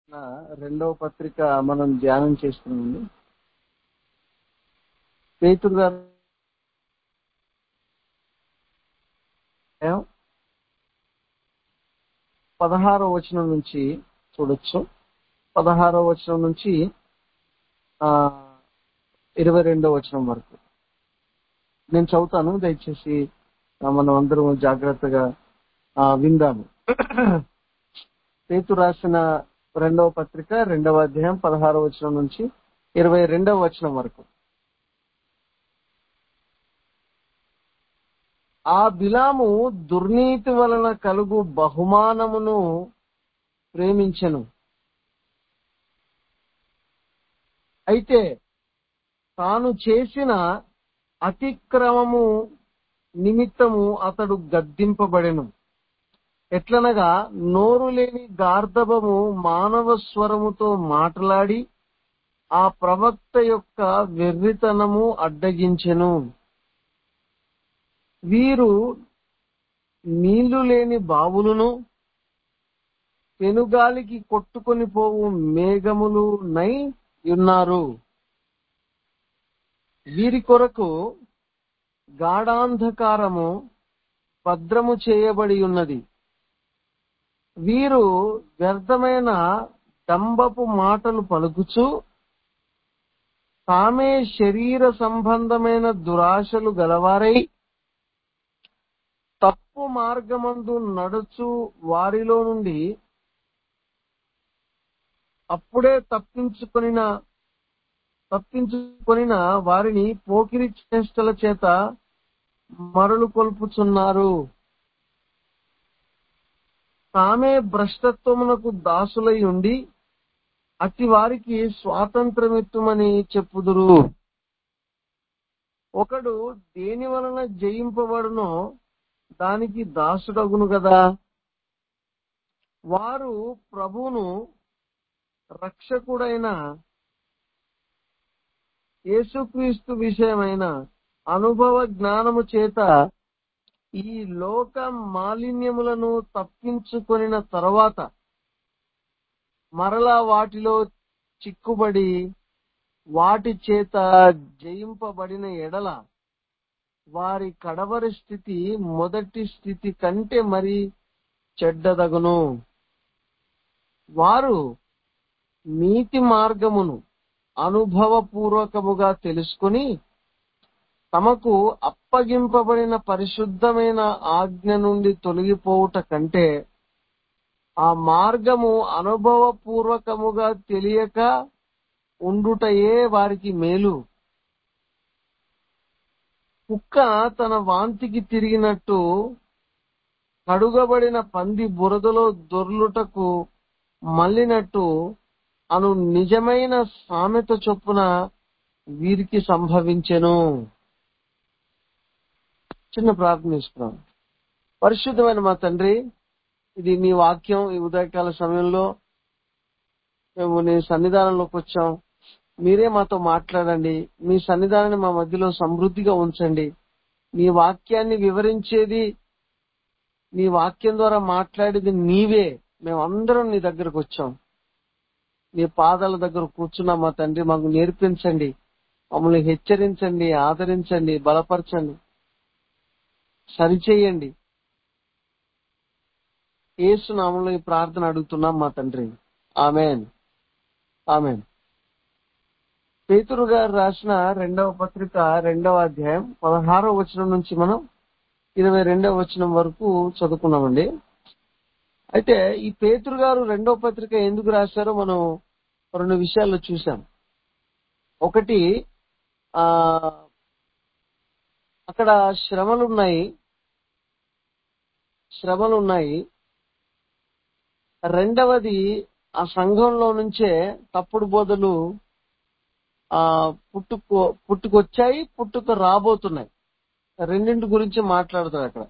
నా రెండవ పత్రిక మనం ధ్యానం చేస్తున్నామండి. పేతురు గారు 16వ వచనం నుంచి చూడొచ్చు. 16వ వచనం నుంచి 22వ వచనం వరకు నేను చదువుతాను. దయచేసి మనం అందరం జాగ్రత్తగా విందాము. పేతురు రాసిన రెండవ పత్రిక 2వ అధ్యాయం 16వ వచనం నుంచి 22వ వచనం వరకు. ఆ బిలాము దుర్నీతి వలన కలుగు బహుమానమును ప్రేమించెను. అయితే తాను చేసిన అతిక్రమము నిమిత్తము అతడు గద్దింపబడెను. ఎట్లనగా నోరు లేని గార్ధబము మానవ స్వరముతో మాట్లాడి ఆ ప్రవక్త యొక్క వెర్రితనము అడ్డగించెను. వీరు నీళ్లు లేని బావులను పెనుగాలికి కొట్టుకొని పోవు మేఘములు నై ఉన్నారు. వీరి కొరకు గాఢాంధకారము భద్రము చేయబడి ఉన్నది. వీరు వ్యర్థమైన డంబపు మాటలు పలుకుచు తామే శరీర సంబంధమైన దురాశలు గలవారై తప్పు మార్గమందు నడుచు వారిలో నుండి అప్పుడే తప్పించుకొనిన వారిని పోకిరి చేష్టల చేత మరలు కొల్పుచున్నారు. తామే భ్రష్టత్వమునకు దాసులై ఉండి అట్టి వారికి స్వాతంత్రమిత్తుమని చెప్పుదురు. ఒకడు దేని వలన జయింపబడునో దానికి దాసుడగును గదా. వారు ప్రభువును రక్షకుడైన యేసుక్రీస్తు విషయమైన అనుభవ జ్ఞానము చేత ఈ లోక మాలిన్యములను తప్పించుకొనిన తరువాత మరలా వాటిలో చిక్కుబడి వాటి చేత జయింపబడిన ఎడల వారి కడవరి స్థితి మొదటి స్థితి కంటే మరి చెడ్డదగును. వారు నీతి మార్గమును అనుభవపూర్వకముగా తెలుసుకుని తమకు అప్పగింపబడిన పరిశుద్ధమైన ఆజ్ఞ నుండి తొలగిపోవుట కంటే ఆ మార్గము అనుభవపూర్వకముగా తెలియక ఉండుటయే వారికి మేలు. కుక్క తన వాంతికి తిరిగినట్టు కడుగబడిన పంది బురదలో దొర్లుటకు మళ్ళినట్టు అను నిజమైన సామెత చొప్పున వీరికి సంభవించెను. చిన్న ప్రార్థన చేసుకున్నాం. పరిశుద్ధమైన మా తండ్రి, ఇది నీ వాక్యం. ఈ ఉదయకాల సమయంలో మేము నీ సన్నిధానంలోకి వచ్చాం. మీరే మాతో మాట్లాడండి. మీ సన్నిధానాన్ని మా మధ్యలో సమృద్ధిగా ఉంచండి. నీ వాక్యాన్ని వివరించేది, నీ వాక్యం ద్వారా మాట్లాడేది నీవే. మేమందరం నీ దగ్గరకు వచ్చాం. నీ పాదాల దగ్గర కూర్చున్నాం. మా తండ్రి, మాకు నేర్పించండి, మమ్మల్ని హెచ్చరించండి, ఆదరించండి, బలపరచండి, సరిచేయండి. యేసు నామములో ఈ ప్రార్థన అడుగుతున్నాం మా తండ్రి. ఆమేన్, ఆమేన్. పేతురు గారు రాసిన రెండవ పత్రిక 2వ అధ్యాయం 16వ వచనం నుంచి మనం 22వ వచనం వరకు చదువుకున్నామండి. అయితే ఈ పేతురు గారు రెండవ పత్రిక ఎందుకు రాశారో మనం 2 విషయాల్లో చూసాం. ఒకటి, అక్కడ శ్రమలున్నాయి. రెండవది, ఆ సంఘంలో నుంచే తప్పుడు బోధలు పుట్టుకొచ్చాయి, పుట్టుక రాబోతున్నాయి. రెండింటి గురించి మాట్లాడతాడు అక్కడ.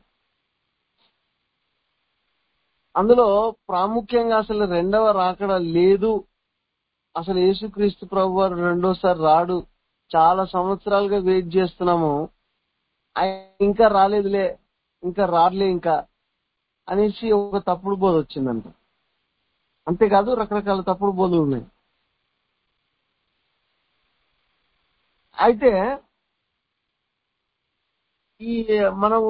అందులో ప్రాముఖ్యంగా అసలు రెండవ రాకడ లేదు. అసలు యేసుక్రీస్తు ప్రభు వారు రెండోసారి రాడు. చాలా సంవత్సరాలుగా వెయిట్ చేస్తున్నాము, ఆయన ఇంకా రాలేదులే, ఇంకా రాలే ఇంకా అనేసి ఒక తప్పుడు బోధ వచ్చిందంట. అంతేకాదు రకరకాల తప్పుడు బోధలు ఉన్నాయి. అయితే ఈ మనము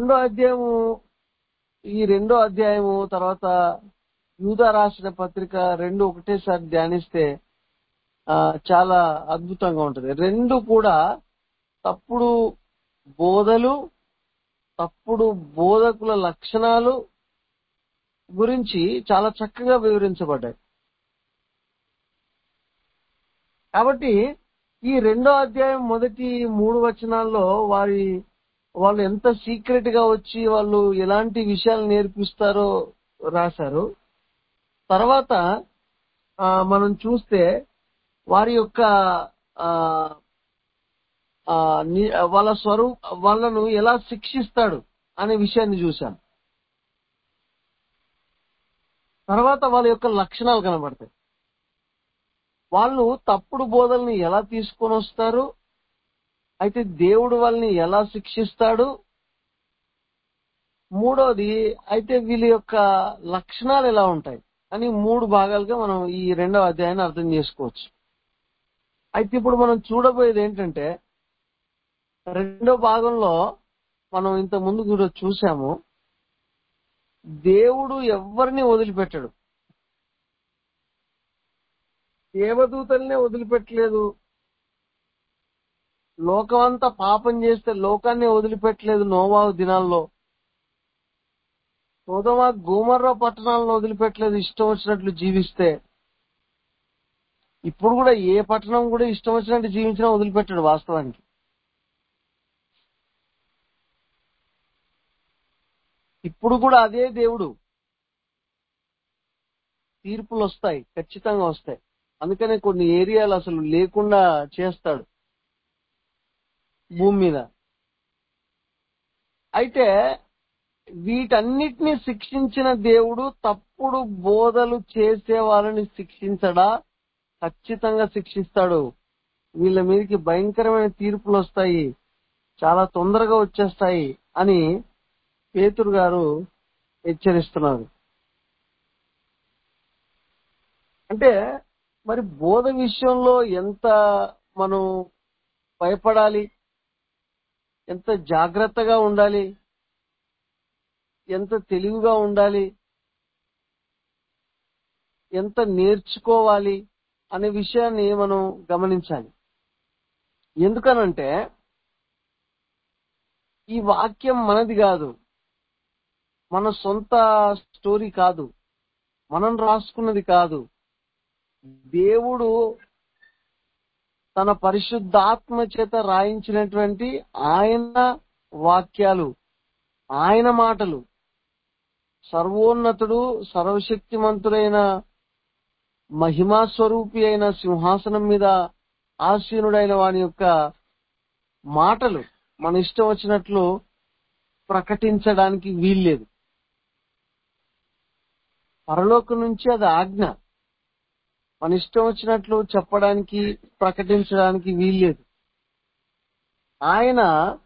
ఈ రెండో అధ్యాయము తర్వాత యూదా రాసిన పత్రిక రెండు ఒకటేసారి ధ్యానిస్తే ఆ చాలా అద్భుతంగా ఉంటది. రెండు కూడా తప్పుడు బోధలు, తప్పుడు బోధకుల లక్షణాలు గురించి చాలా చక్కగా వివరించబడ్డాయి. కాబట్టి ఈ రెండో అధ్యాయం మొదటి 3 వచనాల్లో వాళ్ళు ఎంత సీక్రెట్ గా వచ్చి వాళ్ళు ఎలాంటి విషయాలు నేర్పిస్తారో రాశారు. తర్వాత మనం చూస్తే వారి యొక్క ఆ, ఆ, వాళ్ళను ఎలా శిక్షిస్తాడు అనే విషయాన్ని చూశాం. తర్వాత వాళ్ళ యొక్క లక్షణాలు కనబడతాయి. వాళ్ళు తప్పుడు బోధల్ని ఎలా తీసుకొని వస్తారు, అయితే దేవుడు వాళ్ళని ఎలా శిక్షిస్తాడు, మూడోది అయితే వీళ్ళ యొక్క లక్షణాలు ఎలా ఉంటాయి అని 3 భాగాలుగా మనం ఈ రెండవ అధ్యాయాన్ని అర్థం చేసుకోవచ్చు. అయితే ఇప్పుడు మనం చూడబోయేది ఏంటంటే రెండో భాగంలో మనం ఇంత ముందు కూడా చూసాము, దేవుడు ఎవరిని వదిలిపెట్టడు. దేవదూతల్నే వదిలిపెట్టలేదు, లోకమంతా పాపం చేస్తే లోకాన్ని వదిలిపెట్టలేదు. నోవాహు దినాల్లో సొదొమ గొమొర్రా పట్టణాలను వదిలిపెట్టలేదు ఇష్టం వచ్చినట్లు జీవిస్తే. ఇప్పుడు కూడా ఏ పట్టణం కూడా ఇష్టం వచ్చినట్టు జీవించినా వదిలిపెట్టాడు వాస్తవానికి. ఇప్పుడు కూడా అదే దేవుడు. తీర్పులు వస్తాయి, ఖచ్చితంగా వస్తాయి. అందుకనే కొన్ని ఏరియాలు అసలు లేకుండా చేస్తాడు భూమి మీద. అయితే వీటన్నిటిని శిక్షించిన దేవుడు తప్పుడు బోధలు చేసే వాళ్ళని శిక్షించడా? ఖచ్చితంగా శిక్షిస్తాడు. వీళ్ళ మీదకి భయంకరమైన తీర్పులు వస్తాయి, చాలా తొందరగా వచ్చేస్తాయి అని పేతురు గారు హెచ్చరిస్తున్నారు. అంటే మరి బోధ విషయంలో ఎంత మనం భయపడాలి, ఎంత జాగ్రత్తగా ఉండాలి, ఎంత తెలివిగా ఉండాలి, ఎంత నేర్చుకోవాలి అనే విషయాన్ని మనం గమనించాలి. ఎందుకనంటే ఈ వాక్యం మనది కాదు, మన సొంత స్టోరీ కాదు, మనం రాసుకున్నది కాదు. దేవుడు తన పరిశుద్ధాత్మ చేత రాయించినటువంటి ఆయన వాక్యాలు, ఆయన మాటలు. సర్వోన్నతుడు, సర్వశక్తిమంతుడైన, మహిమా స్వరూపి అయిన, సింహాసనం మీద ఆసీనుడైన వాని యొక్క మాటలు మన ఇష్టం వచ్చినట్లు ప్రకటించడానికి వీల్లేదు. పరలోకం నుంచి అది ఆజ్ఞ. మన ఇష్టం వచ్చినట్లు చెప్పడానికి, ప్రకటించడానికి వీల్లేదు. ఆయన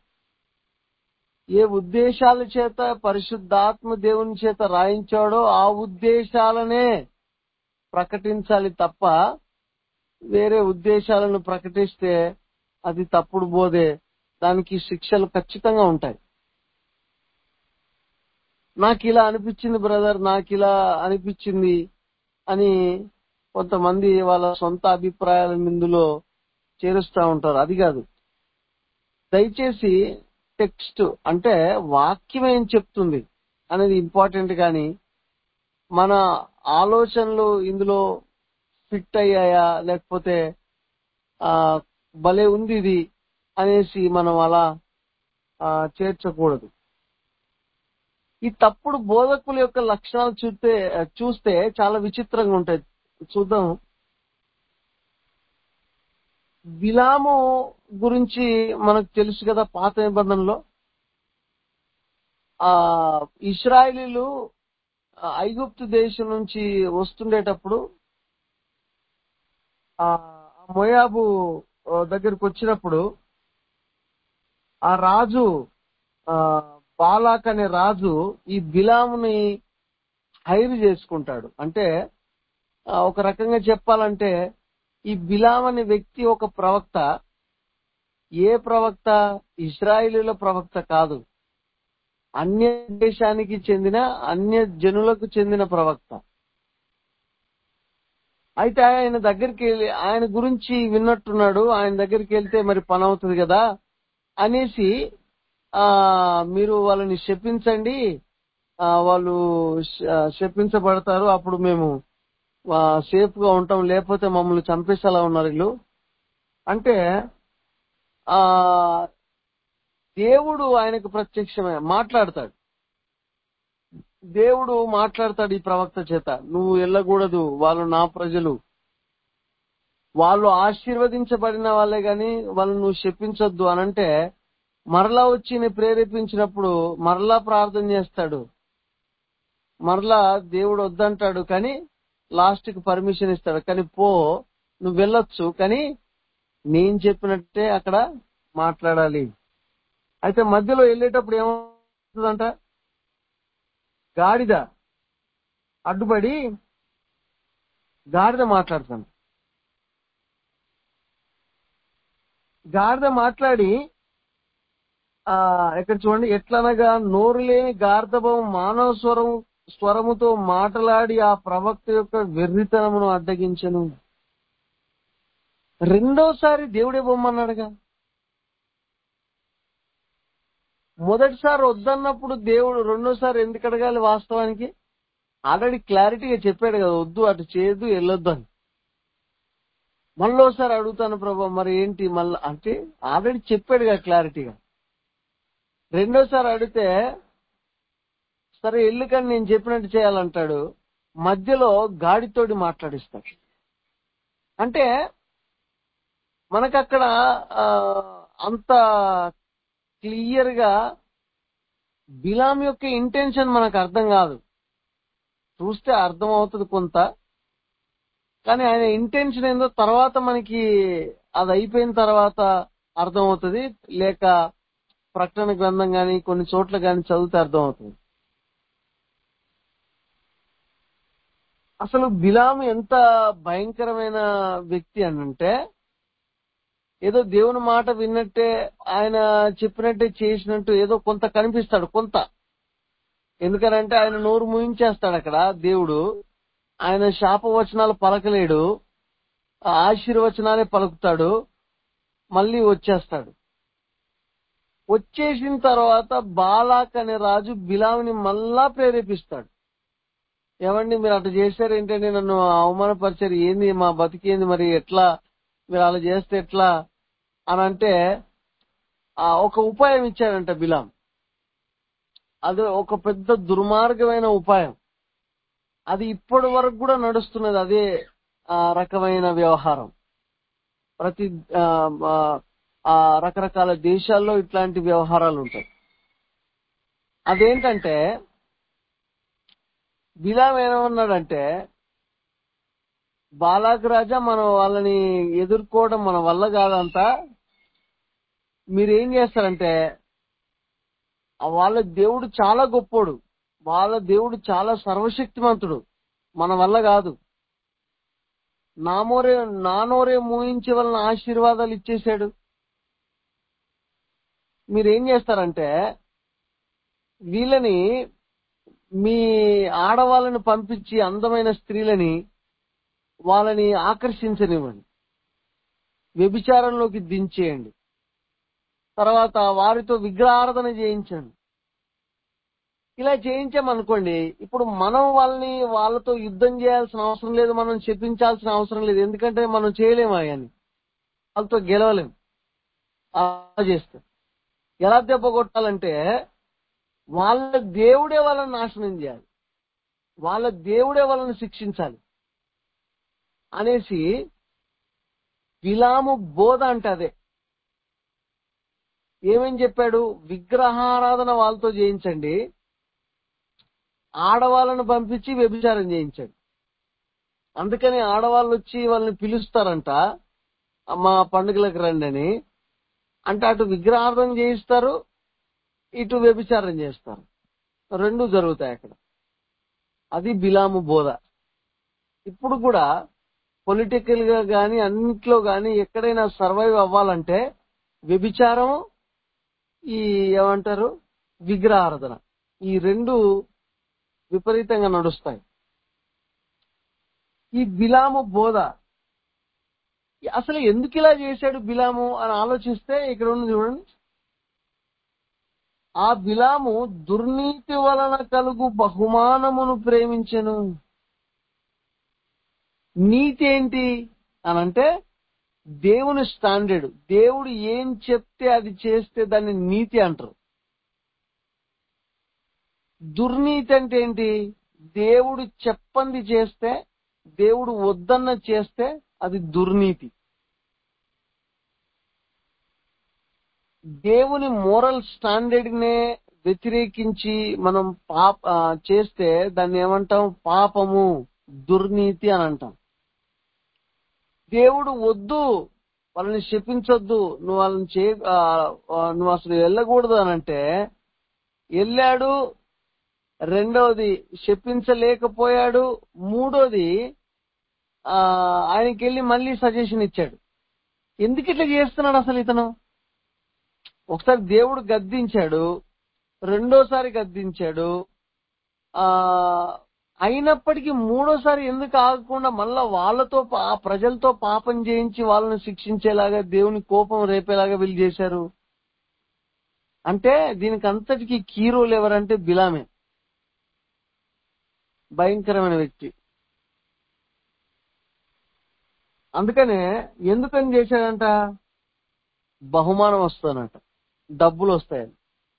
ఏ ఉద్దేశాల చేత పరిశుద్ధాత్మ దేవుని చేత రాయించాడో ఆ ఉద్దేశాలనే ప్రకటించాలి తప్ప వేరే ఉద్దేశాలను ప్రకటిస్తే అది తప్పుడు బోధే. దానికి శిక్షలు ఖచ్చితంగా ఉంటాయి. నాకు ఇలా అనిపించింది బ్రదర్, నాకు ఇలా అనిపించింది అని కొంతమంది వాళ్ళ సొంత అభిప్రాయాలను ఇందులో చేరుస్తా ఉంటారు. అది కాదు. దయచేసి టెక్స్ట్ అంటే వాక్యం ఏం చెప్తుంది అనేది ఇంపార్టెంట్, కానీ మన ఆలోచనలు ఇందులో ఫిట్ అయ్యాయా లేకపోతే ఆ భలే ఉంది ఇది అనేసి మనం అలా చేర్చకూడదు. ఈ తప్పుడు బోధకుల యొక్క లక్షణాలు చూస్తే చాలా విచిత్రంగా ఉంటాయి. చూద్దాం. బిలాము గురించి మనకు తెలుసు కదా, పాత నిబంధనలో ఆ ఇశ్రాయేలీలు ఐగుప్తు దేశం నుంచి వస్తుండేటప్పుడు ఆ మోయాబు దగ్గరికి వచ్చినప్పుడు ఆ రాజు బాలాక్ అనే రాజు ఈ బిలాముని హైర్ చేసుకుంటాడు. అంటే ఒక రకంగా చెప్పాలంటే ఈ బిలాం అనే వ్యక్తి ఒక ప్రవక్త. ఏ ప్రవక్త? ఇశ్రాయేలీయుల ప్రవక్త కాదు, అన్య దేశానికి చెందిన, అన్య జనులకు చెందిన ప్రవక్త. అయితే ఆయన దగ్గరికి వెళ్ళి, ఆయన గురించి విన్నట్టున్నాడు, ఆయన దగ్గరికి వెళ్తే మరి పని అవుతుంది కదా అనేసి మీరు వాళ్ళని శపించండి, వాళ్ళు శపించబడతారు, అప్పుడు మేము సేఫ్ గా ఉంటాం, లేకపోతే మమ్మల్ని చంపేసేలా ఉన్నారు వీళ్ళు అంటే ఆ దేవుడు ఆయనకు ప్రత్యక్షమే మాట్లాడతాడు. దేవుడు మాట్లాడతాడు ఈ ప్రవక్త చేత, నువ్వు వెళ్ళకూడదు, వాళ్ళు నా ప్రజలు, వాళ్ళు ఆశీర్వదించబడిన వాళ్ళే గాని వాళ్ళని నువ్వు శపించొద్దు అనంటే, మరలా వచ్చి నీ ప్రేరేపించినప్పుడు మరలా ప్రార్థన చేస్తాడు, మరలా దేవుడు వద్దంటాడు, కానీ లాస్ట్ కి పర్మిషన్ ఇస్తాడు, కానీ పో, నువ్వు వెళ్ళొచ్చు, కానీ నేను చెప్పినట్టే అక్కడ మాట్లాడాలి. అయితే మధ్యలో వెళ్ళేటప్పుడు ఏమవుతుందంట, గాడిద అడ్డుపడి గాడిద మాట్లాడుతాను. గాడిద మాట్లాడి ఇక్కడ చూడండి, ఎట్లనగా నోరు లేని గార్ధబం మానవ స్వరముతో మాట్లాడి ఆ ప్రవక్త యొక్క వెర్రితనమును అడ్డగించెను. రెండోసారి దేవుడే బొమ్మన్నాడుగా. మొదటిసారి వద్దన్నప్పుడు దేవుడు రెండోసారి ఎందుకు అడగాలి? వాస్తవానికి ఆల్రెడీ క్లారిటీగా చెప్పాడు కదా, వద్దు, అటు చేయొద్దు, వెళ్ళొద్దు అని. మళ్ళోసారి అడుగుతాను ప్రభా, మరి ఏంటి మళ్ళా అంటే ఆల్రెడీ చెప్పాడు కదా క్లారిటీగా. రెండోసారి అడిగితే సరే ఎల్లుకని నేను చెప్పినట్టు చేయాలంటాడు, మధ్యలో గాడితోటి మాట్లాడిస్తాడు. అంటే మనకక్కడ అంత క్లియర్ గా బిలాం యొక్క ఇంటెన్షన్ మనకు అర్థం కాదు. చూస్తే అర్థం అవుతుంది కొంత, కానీ ఆయన ఇంటెన్షన్ ఏందో తర్వాత మనకి అది అయిపోయిన తర్వాత అర్థం అవుతుంది, లేక ప్రకటన గ్రంథం గాని కొన్ని చోట్ల గాని చదివితే అర్థం అవుతుంది. అసలు బిలాము ఎంత భయంకరమైన వ్యక్తి అనంటే, ఏదో దేవుని మాట విన్నట్టే, ఆయన చెప్పినట్టే చేసినట్టు ఏదో కొంత కనిపిస్తాడు, కొంత. ఎందుకనంటే ఆయన నోరు ముయించేస్తాడు అక్కడ దేవుడు, ఆయన శాపవచనాలు పలకలేడు, ఆశీర్వచనాలే పలుకుతాడు, మళ్ళీ వచ్చేస్తాడు. వచ్చేసిన తర్వాత బాలాక్ అనే రాజు బిలాముని మళ్ళా ప్రేరేపిస్తాడు. ఏమండి మీరు అట్లా చేశారు ఏంటంటే, నన్ను అవమానపరిచారు, ఏంది మా బతికేంది, మరి ఎట్లా మీరు అలా చేస్తే ఎట్లా అని అంటే ఒక ఉపాయం ఇచ్చాడంట బిలాం. అది ఒక పెద్ద దుర్మార్గమైన ఉపాయం, అది ఇప్పటి వరకు కూడా నడుస్తున్నది. అదే రకమైన వ్యవహారం ప్రతి రకరకాల దేశాల్లో ఇట్లాంటి వ్యవహారాలు ఉంటాయి. అదేంటంటే బిలాం ఏమన్నాడంటే, బాలాక్ రాజా, మనం వాళ్ళని ఎదుర్కోవడం మన వల్ల కాదంతా, మీరేం చేస్తారంటే, వాళ్ళ దేవుడు చాలా గొప్పోడు, వాళ్ళ దేవుడు చాలా సర్వశక్తిమంతుడు, మన వల్ల కాదు, నా నోరే మూయించే వలన ఆశీర్వాదాలు ఇచ్చేశాడు. మీరేం చేస్తారంటే వీళ్ళని, మీ ఆడవాళ్ళని పంపించి అందమైన స్త్రీలని వాళ్ళని ఆకర్షించనివ్వండి, వ్యభిచారంలోకి దించేయండి, తర్వాత వారితో విగ్రహారాధన చేయించండి. ఇలా చేయించామనుకోండి, ఇప్పుడు మనం వాళ్ళతో యుద్ధం చేయాల్సిన అవసరం లేదు, మనం చెప్పించాల్సిన అవసరం లేదు, ఎందుకంటే మనం చేయలేము, అని వాళ్ళతో గెలవలేం. అలా చేస్తే ఎలా దెబ్బ కొట్టాలంటే, వాళ్ళ దేవుడే వాళ్ళని నాశనం చేయాలి, వాళ్ళ దేవుడే వాళ్ళని శిక్షించాలి అనేసి బిలాము బోధ అంటే అదే. ఏమని చెప్పాడు? విగ్రహారాధన వాళ్ళతో చేయించండి, ఆడవాళ్ళను పంపించి వ్యభిచారం చేయించండి. అందుకని ఆడవాళ్ళు వచ్చి వాళ్ళని పిలుస్తారంట, మా పండుగలకు రండి అని. అంటే అటు విగ్రహారాధన చేయిస్తారు, ఇటు వ్యభిచారం చేస్తారు, రెండు జరుగుతాయి అక్కడ. అది బిలాము బోధ. ఇప్పుడు కూడా పొలిటికల్ గా గాని అన్నిట్లో గాని ఎక్కడైనా సర్వైవ్ అవ్వాలంటే వ్యభిచారం, ఈ ఏమంటారు విగ్రహారాధన, ఈ రెండు విపరీతంగా నడుస్తాయి. ఈ బిలాము బోధ అసలు ఎందుకు ఇలా చేశాడు బిలాము అని ఆలోచిస్తే ఇక్కడ ఉంది చూడండి. ఆ బిలాము దుర్నీతి వలన కలుగు బహుమానమును ప్రేమించెను. నీతి ఏంటి అనంటే దేవుని స్టాండర్డ్. దేవుడు ఏం చెప్తే అది చేస్తే దాన్ని నీతి అంటారు. దుర్నీతి అంటే ఏంటి? దేవుడు చెప్పంది చేస్తే, దేవుడు వద్దన్న చేస్తే అది దుర్నీతి. దేవుని మోరల్ స్టాండర్డ్ నే వ్యతిరేకించి మనం చేస్తే దాన్ని ఏమంటాం? పాపము, దుర్నీతి అని అంటాం. దేవుడు వద్దు, వాళ్ళని శపించొద్దు, నువ్వు వాళ్ళని నువ్వు అసలు వెళ్ళకూడదు అనంటే వెళ్ళాడు. రెండోది శపించలేకపోయాడు. మూడోది ఆయనకి వెళ్ళి మళ్ళీ సజెషన్ ఇచ్చాడు. ఎందుకు ఇట్లా చేస్తున్నాడు అసలు ఇతను? ఒకసారి దేవుడు గద్దించాడు, రెండోసారి గద్దించాడు. అయినప్పటికీ మూడోసారి ఎందుకు ఆగకుండా మళ్ళా వాళ్ళతో ప్రజలతో పాపం చేయించి వాళ్ళని శిక్షించేలాగా, దేవుని కోపం రేపేలాగా వీళ్ళు చేశారు? అంటే దీనికి అంతటికీ కీ రోల్ ఎవరంటే బిలామే. భయంకరమైన వ్యక్తి. అందుకనే ఎందుకని చేశాడంట? బహుమానం వస్తానంట, డబ్బులు వస్తాయని.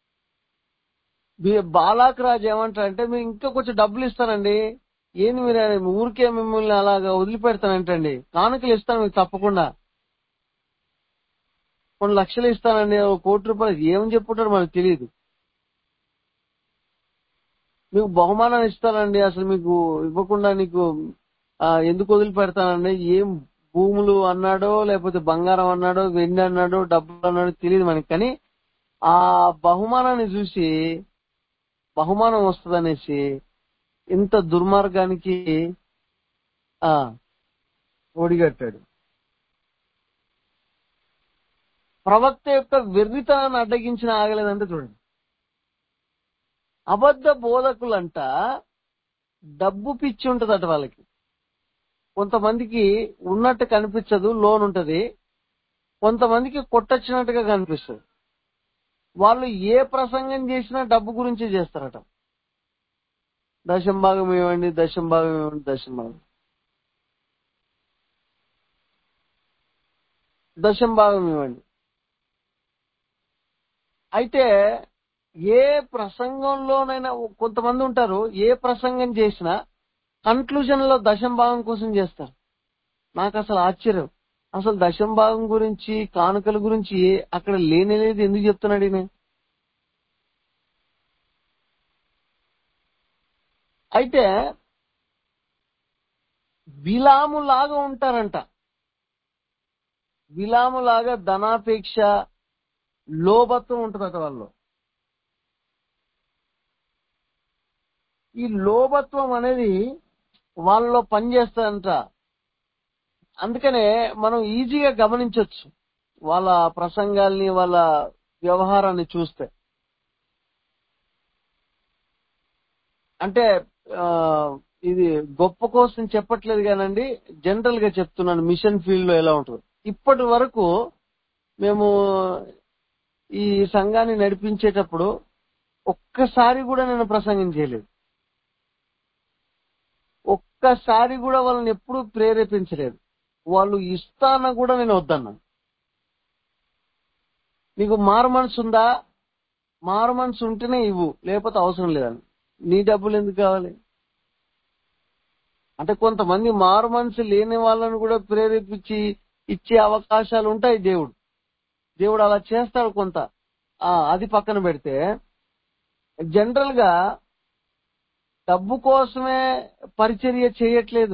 బాలాక్ రాజు ఏమంటారంటే, మీరు ఇంకా కొంచెం డబ్బులు ఇస్తానండి. ఏంది మీరు ఊరికే మిమ్మల్ని అలాగా వదిలిపెడతానంటండి, కానుకలు ఇస్తాను మీకు తప్పకుండా, కొన్ని లక్షలు ఇస్తానండి, 1 కోటి రూపాయలు. ఏమని చెప్పుంటాడు మనకు తెలియదు. మీకు బహుమానం ఇస్తానండి, అసలు మీకు ఇవ్వకుండా నీకు ఎందుకు వదిలిపెడతానండి? ఏం భూములు అన్నాడో, లేకపోతే బంగారం అన్నాడో, వెండి అన్నాడో, డబ్బులు అన్నాడో తెలియదు మనకి. కానీ ఆ బహుమానాన్ని చూసి బహుమానం వస్తుందనేసి ఇంత దుర్మార్గానికి ఒడిగట్టాడు. ప్రవక్త యొక్క వెర్రితనాన్ని అడ్డగించిన ఆగలేదంటే చూడండి. అబద్ధ బోధకులంట డబ్బు పిచ్చి ఉంటదట వాళ్ళకి. కొంతమందికి ఉన్నట్టు కనిపించదు, లోన్ ఉంటది. కొంతమందికి కొట్టొచ్చినట్టుగా కనిపిస్తుంది. వాళ్ళు ఏ ప్రసంగం చేసినా డబ్బు గురించి చేస్తారట. దశంభాగం ఇవ్వండి, దశంభాగం ఇవ్వండి, దశంభాగం ఇవ్వండి. అయితే ఏ ప్రసంగంలోనైనా కొంతమంది ఉంటారు, ఏ ప్రసంగం చేసినా కన్క్లూజన్ లో దశంభాగం కోసం చేస్తారు. నాకు అసలు ఆశ్చర్యం. అసలు దశంభాగం గురించి, కానుకల గురించి అక్కడ లేనేలేదు ఎందుకు చెప్తున్నాడు ఈయన? అయితే బిలాములాగా ఉంటారంట. బిలాములాగా ధనాపేక్ష, లోభత్వం ఉంటుందట వాళ్ళు. ఈ లోభత్వం అనేది వాళ్ళలో పనిచేస్తుందంట. అందుకనే మనం ఈజీగా గమనించవచ్చు వాళ్ళ ప్రసంగాల్ని, వాళ్ళ వ్యవహారాన్ని చూస్తే. అంటే ఇది గొప్ప కోసం చెప్పట్లేదు కానండి, జనరల్ గా చెప్తున్నాను. మిషన్ ఫీల్డ్ లో ఎలా ఉంటుంది. ఇప్పటి వరకు మేము ఈ సంఘాన్ని నడిపించేటప్పుడు ఒక్కసారి కూడా నేను ప్రసంగం చేయలేదు. ఒక్కసారి కూడా వాళ్ళని ఎప్పుడూ ప్రేరేపించలేదు. వాళ్ళు ఇస్తాన కూడా నేను వద్దన్నా. నీకు మారు మనసు ఉందా? మారు మనసు ఉంటేనే ఇవ్వు, లేకపోతే అవసరం లేదని. నీ డబ్బులు ఎందుకు కావాలి? అంటే కొంతమంది మారు మనసు లేని వాళ్ళను కూడా ప్రేరేపించి ఇచ్చే అవకాశాలు ఉంటాయి. దేవుడు అలా చేస్తాడు కొంత. అది పక్కన పెడితే జనరల్ గా డబ్బు కోసమే పరిచర్య చేయట్లేదు.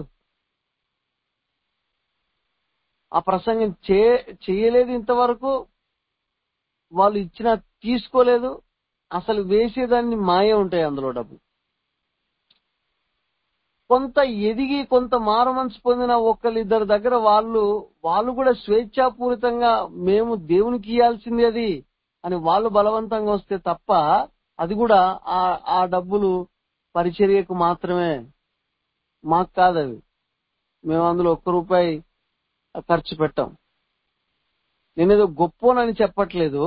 ఆ ప్రసంగం చేయలేదు ఇంతవరకు. వాళ్ళు ఇచ్చినా తీసుకోలేదు. అసలు వేసేదాన్ని మాయ ఉంటాయి అందులో డబ్బు. కొంత ఎదిగి కొంత మారుమనసు పొందిన ఒకళ్ళిద్దరి దగ్గర వాళ్ళు కూడా స్వేచ్ఛాపూరితంగా మేము దేవునికి ఇయ్యాల్సింది అది అని వాళ్ళు బలవంతంగా వస్తే తప్ప అది కూడా ఆ డబ్బులు పరిచర్యకు మాత్రమే, మాకు కాదు అవి. మేము అందులో ₹1 ఖర్చు పెట్టాం. నేనేదో గొప్పనని చెప్పట్లేదు.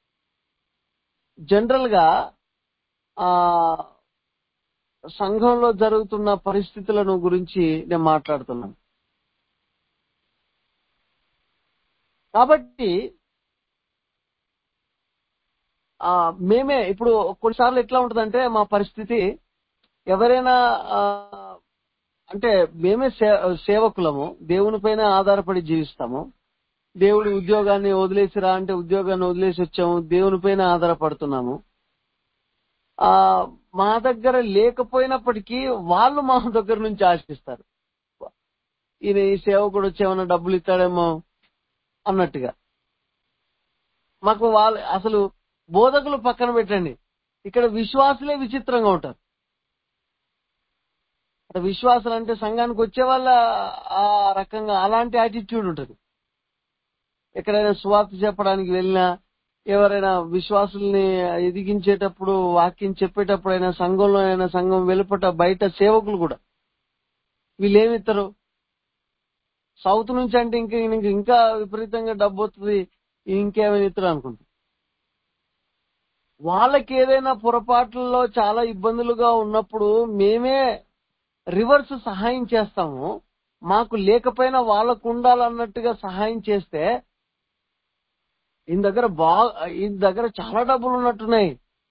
జనరల్ గా ఆ సంఘంలో జరుగుతున్న పరిస్థితులను గురించి నేను మాట్లాడుతున్నాను. కాబట్టి మేమే ఇప్పుడు కొన్నిసార్లు ఎట్లా ఉంటదంటే మా పరిస్థితి, ఎవరైనా అంటే మేమే సేవకులము, దేవుని పైన ఆధారపడి జీవిస్తాము. దేవుడి ఉద్యోగాన్ని వదిలేసిరా అంటే ఉద్యోగాన్ని వదిలేసి వచ్చాము, దేవుని పైన ఆధారపడుతున్నాము. మా దగ్గర లేకపోయినప్పటికీ వాళ్ళు మా దగ్గర నుంచి ఆశిస్తారు. ఈయన ఈ సేవకుడు వచ్చేమన్నా డబ్బులు ఇస్తాడేమో అన్నట్టుగా. మాకు వాళ్ళు అసలు బోధకులు పక్కన పెట్టండి, ఇక్కడ విశ్వాసులే విచిత్రంగా ఉంటారు. విశ్వాసులు అంటే సంఘానికి వచ్చే వాళ్ళ ఆ రకంగా అలాంటి యాటిట్యూడ్ ఉంటుంది. ఎక్కడైనా సువార్త చెప్పడానికి వెళ్ళినా, ఎవరైనా విశ్వాసుల్ని ఎదిగించేటప్పుడు, వాక్యం చెప్పేటప్పుడు అయినా, సంఘంలో అయినా, సంఘం వెలుపట బయట సేవకులు కూడా వీళ్ళేమిస్తారు, సౌత్ నుంచి అంటే ఇంకా విపరీతంగా డబ్బు వస్తుంది, ఇంకేమైనా ఇస్తారు అనుకుంటారు. వాళ్ళకి ఏదైనా పొరపాట్లలో చాలా ఇబ్బందులుగా ఉన్నప్పుడు మేమే రివర్స్ సహాయం చేస్తాము. మాకు లేకపోయినా వాళ్ళకు ఉండాలన్నట్టుగా సహాయం చేస్తే ఈయన దగ్గర చాలా డబ్బులు ఉన్నట్టున్నాయి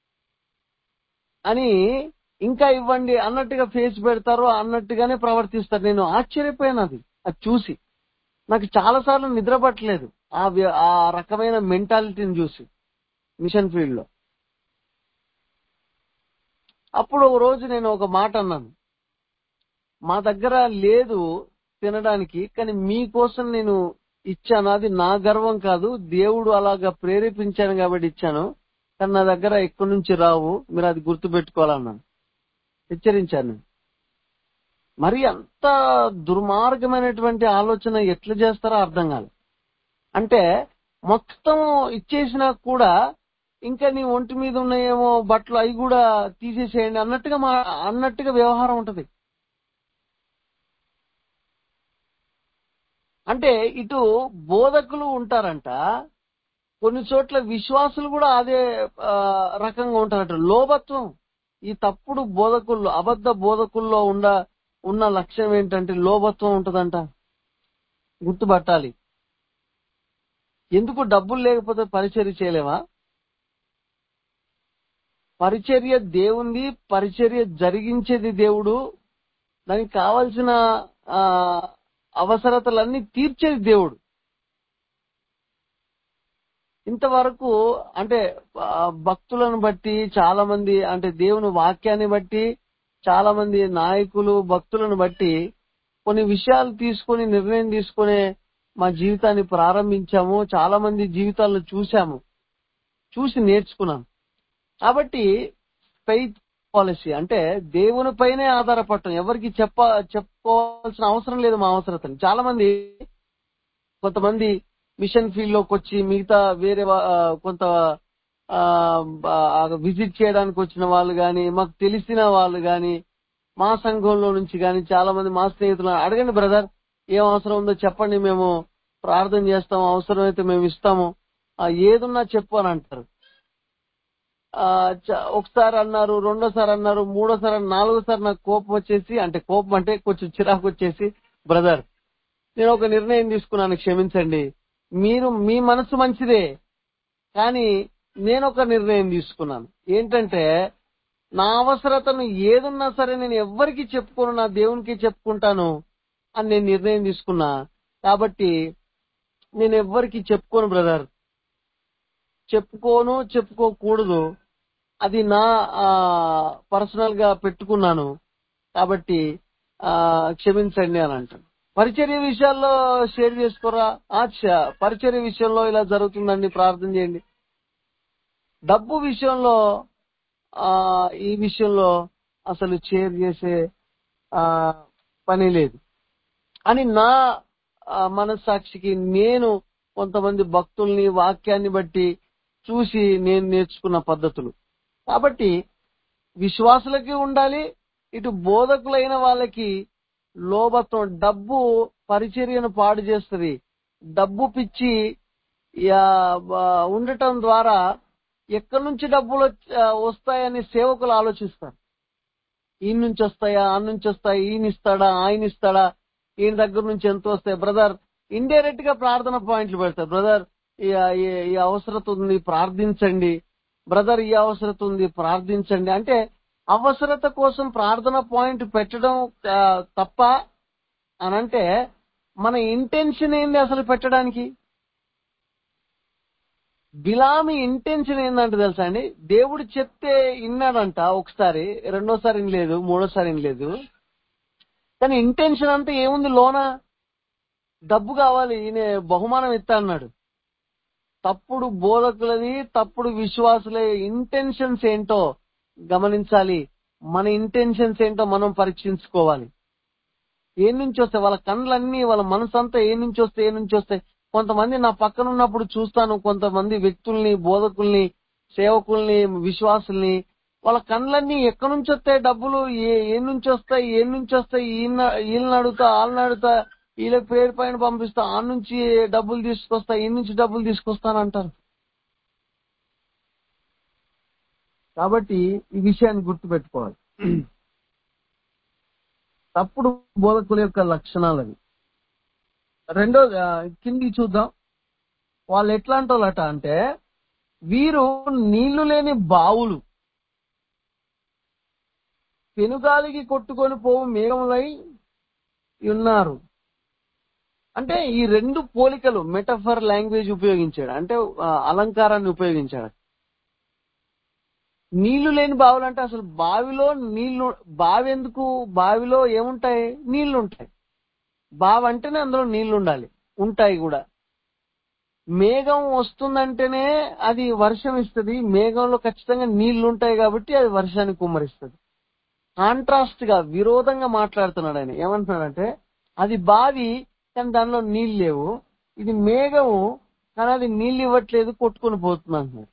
అని ఇంకా ఇవ్వండి అన్నట్టుగా ఫేస్ పెడతారు, అన్నట్టుగానే ప్రవర్తిస్తారు. నేను ఆశ్చర్యపోయాను అది చూసి. నాకు చాలా సార్లు నిద్ర పట్టలేదు ఆ రకమైన మెంటాలిటీని చూసి మిషన్ ఫీల్డ్ లో. అప్పుడు ఒక రోజు నేను ఒక మాట అన్నాను, మా దగ్గర లేదు తినడానికి, కానీ మీకోసం నేను ఇచ్చాను. అది నా గర్వం కాదు, దేవుడు అలాగా ప్రేరేపించాను కాబట్టి ఇచ్చాను, కానీ నా దగ్గర ఎక్కడి నుంచి రావు, మీరు అది గుర్తు పెట్టుకోవాలన్నాను, హెచ్చరించాను. మరి అంత దుర్మార్గమైనటువంటి ఆలోచన ఎట్లా చేస్తారో అర్థం కాదు. అంటే మొత్తం ఇచ్చేసినా కూడా ఇంకా నీ ఒంటి మీద ఉన్నాయేమో బట్టలు, అవి కూడా తీసేసేయండి అన్నట్టుగా వ్యవహారం ఉంటది. అంటే ఇటు బోధకులు ఉంటారంట, కొన్ని చోట్ల విశ్వాసులు కూడా అదే రకంగా ఉంటారంట. లోభత్వం. ఈ తప్పుడు బోధకుల్లో, అబద్ధ బోధకుల్లో ఉన్న లక్ష్యం ఏంటంటే లోభత్వం ఉంటదంట. గుర్తుపట్టాలి. ఎందుకు డబ్బులు లేకపోతే పరిచర్య చేయలేమా? పరిచర్య దేవుంది, పరిచర్య జరిగించేది దేవుడు, దానికి కావలసిన అవసరతలన్నీ తీర్చేది దేవుడు. ఇంతవరకు అంటే భక్తులను బట్టి చాలా మంది, అంటే దేవుని వాక్యాన్ని బట్టి చాలా మంది నాయకులు భక్తులను బట్టి కొన్ని విషయాలు తీసుకొని నిర్ణయం తీసుకునే మా జీవితాన్ని ప్రారంభించాము. చాలా మంది జీవితాలను చూసి నేర్చుకున్నాం. కాబట్టి ఫెయిత్ పాలసీ అంటే దేవుని పైనే ఆధారపడటం, ఎవరికి చెప్పుకోవాల్సిన అవసరం లేదు మా అవసరతని. చాలా మంది, కొంతమంది మిషన్ ఫీల్డ్ లోకి వచ్చి మిగతా వేరే కొంత విజిట్ చేయడానికి వచ్చిన వాళ్ళు గాని, మాకు తెలిసిన వాళ్ళు గాని, మా సంఘంలో నుంచి గాని చాలా మంది మా స్నేహితులు, అడగండి బ్రదర్ ఏం అవసరం ఉందో చెప్పండి, మేము ప్రార్థన చేస్తాం, అవసరమైతే మేము ఇస్తాము, ఏదున్నా చెప్పు అని అంటారు. ఒకసారి అన్నారు, రెండోసారి అన్నారు, మూడోసారి, నాలుగోసారి నాకు కోపం వచ్చేసి, అంటే కోపం అంటే కొంచెం చిరాకు వచ్చేసి, బ్రదర్ నేను ఒక నిర్ణయం తీసుకున్నాను, క్షమించండి, మీ మనసు మంచిదే, కానీ నేను ఒక నిర్ణయం తీసుకున్నాను. ఏంటంటే నా అవసరతను ఏదున్నా సరే నేను ఎవ్వరికి చెప్పుకోను, నా దేవునికి చెప్పుకుంటాను అని నేను నిర్ణయం తీసుకున్నా. కాబట్టి నేను ఎవ్వరికి చెప్పుకోను బ్రదర్, చెప్పుకోకూడదు, అది నా పర్సనల్ గా పెట్టుకున్నాను, కాబట్టి క్షమించండి అని అంటాను. పరిచర్య విషయాల్లో షేర్ చేసుకోరా, పరిచర్య విషయంలో ఇలా జరుగుతుందండి, ప్రార్థన చేయండి. డబ్బు విషయంలో ఈ విషయంలో అసలు షేర్ చేసే ఆ, పని లేదు అని నా మనస్సాక్షికి నేను కొంతమంది భక్తుల్ని వాక్యాన్ని బట్టి చూసి నేను నేర్చుకున్న పద్ధతులు. కాబట్టి విశ్వాసులకి ఉండాలి, ఇటు బోధకులైన వాళ్ళకి లోభత్వం. డబ్బు పరిచర్యను పాడు చేస్తుంది. డబ్బు పిచ్చి ఉండటం ద్వారా ఎక్కడి నుంచి డబ్బులు వస్తాయని సేవకులు ఆలోచిస్తారు. ఈయన నుంచి వస్తాయా, ఆ నుంచి వస్తాయి, ఈయన ఇస్తాడా, ఆయన ఇస్తాడా, ఈయన దగ్గర నుంచి ఎంత వస్తాయి. బ్రదర్ ఇండైరెక్ట్ గా ప్రార్థన పాయింట్లు పెడతారు. బ్రదర్ ఈ అవసరత ఉంది ప్రార్థించండి, బ్రదర్ ఈ అవసరత ఉంది ప్రార్థించండి. అంటే అవసరత కోసం ప్రార్థన పాయింట్ పెట్టడం తప్ప అనంటే మన ఇంటెన్షన్ ఏంది అసలు పెట్టడానికి? బిలామి ఇంటెన్షన్ ఏందంటే తెలుసా అండి, దేవుడు చెప్తే విన్నాడంట ఒకసారి, రెండోసారి వినలేదు, మూడోసారి వినలేదు. కానీ ఇంటెన్షన్ అంతా ఏముంది లోన? డబ్బు కావాలి, ఈయన బహుమానం ఇస్తా అన్నాడు. తప్పుడు బోధకులది, తప్పుడు విశ్వాసులే ఇంటెన్షన్స్ ఏంటో గమనించాలి. మన ఇంటెన్షన్స్ ఏంటో మనం పరీక్షించుకోవాలి. ఏ నుంచి వస్తాయి వాళ్ళ కళ్ళన్నీ, వాళ్ళ మనసు అంతా ఏ నుంచి వస్తాయి. కొంతమంది నా పక్కన ఉన్నప్పుడు చూస్తాను, కొంతమంది వ్యక్తుల్ని, బోధకుల్ని, సేవకుల్ని, విశ్వాసుల్ని, వాళ్ళ కళ్ళన్నీ ఎక్కడి నుంచి వస్తాయి డబ్బులు, ఏ నుంచి వస్తాయి, వీళ్ళని అడుగుతా, వాళ్ళని అడుగుతా, వీళ్ళ పేరు పైన పంపిస్తా, ఆ నుంచి డబ్బులు తీసుకొస్తా, ఈ నుంచి డబ్బులు తీసుకొస్తానంటారు. కాబట్టి ఈ విషయాన్ని గుర్తుపెట్టుకోవాలి. తప్పుడు బోధకుల యొక్క లక్షణాలు అవి. రెండో కింది చూద్దాం. వాళ్ళు ఎట్లాంటి వాళ్ళట అంటే, వీరు నీళ్లు లేని బావులు, పెనుగాలికి కొట్టుకొని పోవు మేఘములై ఉన్నారు. అంటే ఈ రెండు పోలికలు మెటఫర్ లాంగ్వేజ్ ఉపయోగించాడు, అంటే అలంకారాన్ని ఉపయోగించాడు. నీళ్లు లేని బావులు అంటే అసలు బావిలో నీళ్లు, బావి ఎందుకు? బావిలో ఏముంటాయి? నీళ్లు ఉంటాయి. బావి అంటేనే అందులో నీళ్లు ఉండాలి, ఉంటాయి కూడా. మేఘం వస్తుందంటేనే అది వర్షం ఇస్తుంది. మేఘంలో ఖచ్చితంగా నీళ్లు ఉంటాయి కాబట్టి అది వర్షాన్ని కుమ్మరిస్తుంది. కాంట్రాస్ట్ గా, విరోధంగా మాట్లాడుతున్నాడు ఆయన. ఏమంటున్నాడంటే, అది బావి కానీ దానిలో నీళ్లు లేవు, ఇది మేఘము కానీ అది నీళ్లు ఇవ్వట్లేదు, కొట్టుకొని పోతుంది అంటున్నాడు.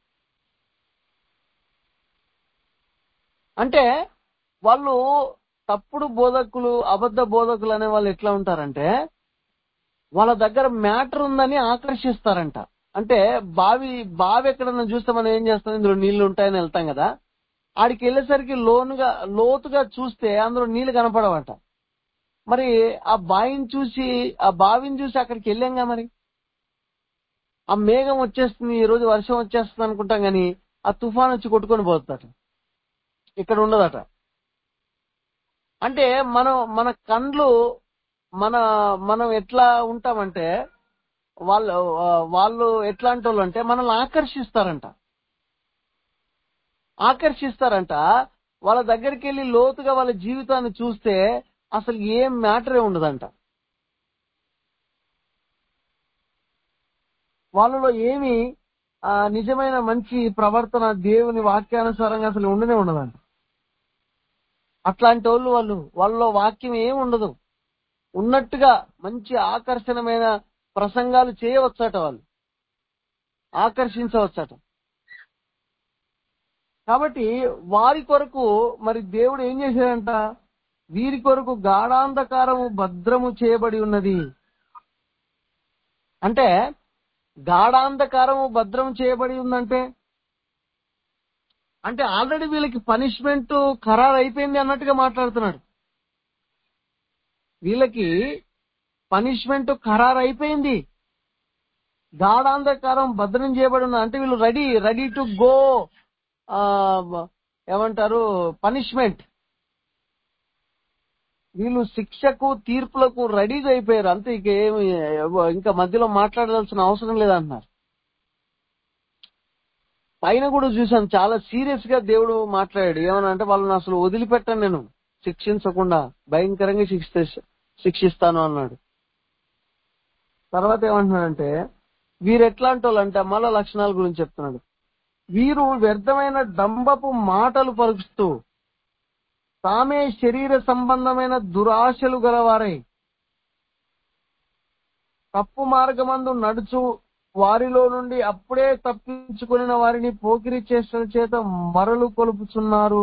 అంటే వాళ్ళు తప్పుడు బోధకులు, అబద్ధ బోధకులు అనే వాళ్ళు ఎట్లా ఉంటారంటే, వాళ్ళ దగ్గర మ్యాటర్ ఉందని ఆకర్షిస్తారంట. అంటే బావి ఎక్కడన్నా చూస్తే మనం ఏం చేస్తాం, ఇందులో నీళ్లు ఉంటాయని వెళ్తాం కదా, ఆడికి వెళ్ళేసరికి లోతుగా చూస్తే అందులో నీళ్లు కనపడవట. మరి ఆ బావిని చూసి అక్కడికి వెళ్ళాంగా, మరి ఆ మేఘం వచ్చేస్తుంది, ఈ రోజు వర్షం వచ్చేస్తుంది అనుకుంటాం గాని ఆ తుఫాన్ వచ్చి కొట్టుకొని పోతుందట, ఇక్కడ ఉండదట. అంటే మన కండ్లు, మనం ఎట్లా ఉంటామంటే, వాళ్ళు ఎట్లాంటి వాళ్ళు అంటే మనల్ని ఆకర్షిస్తారంట. వాళ్ళ దగ్గరికి వెళ్ళి లోతుగా వాళ్ళ జీవితాన్ని చూస్తే అసలు ఏం మ్యాటరే ఉండదంట. వాళ్ళలో ఏమి నిజమైన మంచి ప్రవర్తన, దేవుని వాక్యానుసారంగా అసలు ఉండనే ఉండదంట. అట్లాంటి వాళ్ళలో వాక్యం ఏమి ఉండదు. ఉన్నట్టుగా మంచి ఆకర్షణమైన ప్రసంగాలు చేయవచ్చట, వాళ్ళు ఆకర్షించవచ్చట. కాబట్టి వారి కొరకు మరి దేవుడు ఏం చేశాడంట, వీరి కొరకు గాఢాంధకారము భద్రము చేయబడి ఉన్నది. అంటే గాఢాంధకారము భద్రం చేయబడి ఉందంటే, అంటే ఆల్రెడీ వీళ్ళకి పనిష్మెంట్ ఖరారు అయిపోయింది అన్నట్టుగా మాట్లాడుతున్నాడు. వీళ్ళకి పనిష్మెంట్ ఖరారు అయిపోయింది, గాఢాంధకారం భద్రం చేయబడి ఉన్నది. అంటే వీళ్ళు రెడీ టు గో, ఏమంటారు, పనిష్మెంట్. వీళ్ళు శిక్షకు, తీర్పులకు రెడీగా అయిపోయారు. అంతే, ఇంకా మధ్యలో మాట్లాడాల్సిన అవసరం లేదంటున్నారు. పైన కూడా చూసాను, చాలా సీరియస్ గా దేవుడు మాట్లాడాడు. ఏమన్నా అంటే, వాళ్ళని అసలు వదిలిపెట్టాను నేను, శిక్షించకుండా భయంకరంగా శిక్షిస్తాను అన్నాడు. తర్వాత ఏమంటున్నాడంటే, వీరు ఎట్లాంటి వాళ్ళు అంటే, మళ్ళా లక్షణాల గురించి చెప్తున్నాడు. వీరు వ్యర్థమైన డంబపు మాటలు పలుకుతూ, తామే శరీర సంబంధమైన దురాశలు గలవారై తప్పు మార్గమందు నడుచు వారిలో నుండి అప్పుడే తప్పించుకొనిన వారిని పోకిరి చేష్టల చేత మరలు కొలుపుచున్నారు.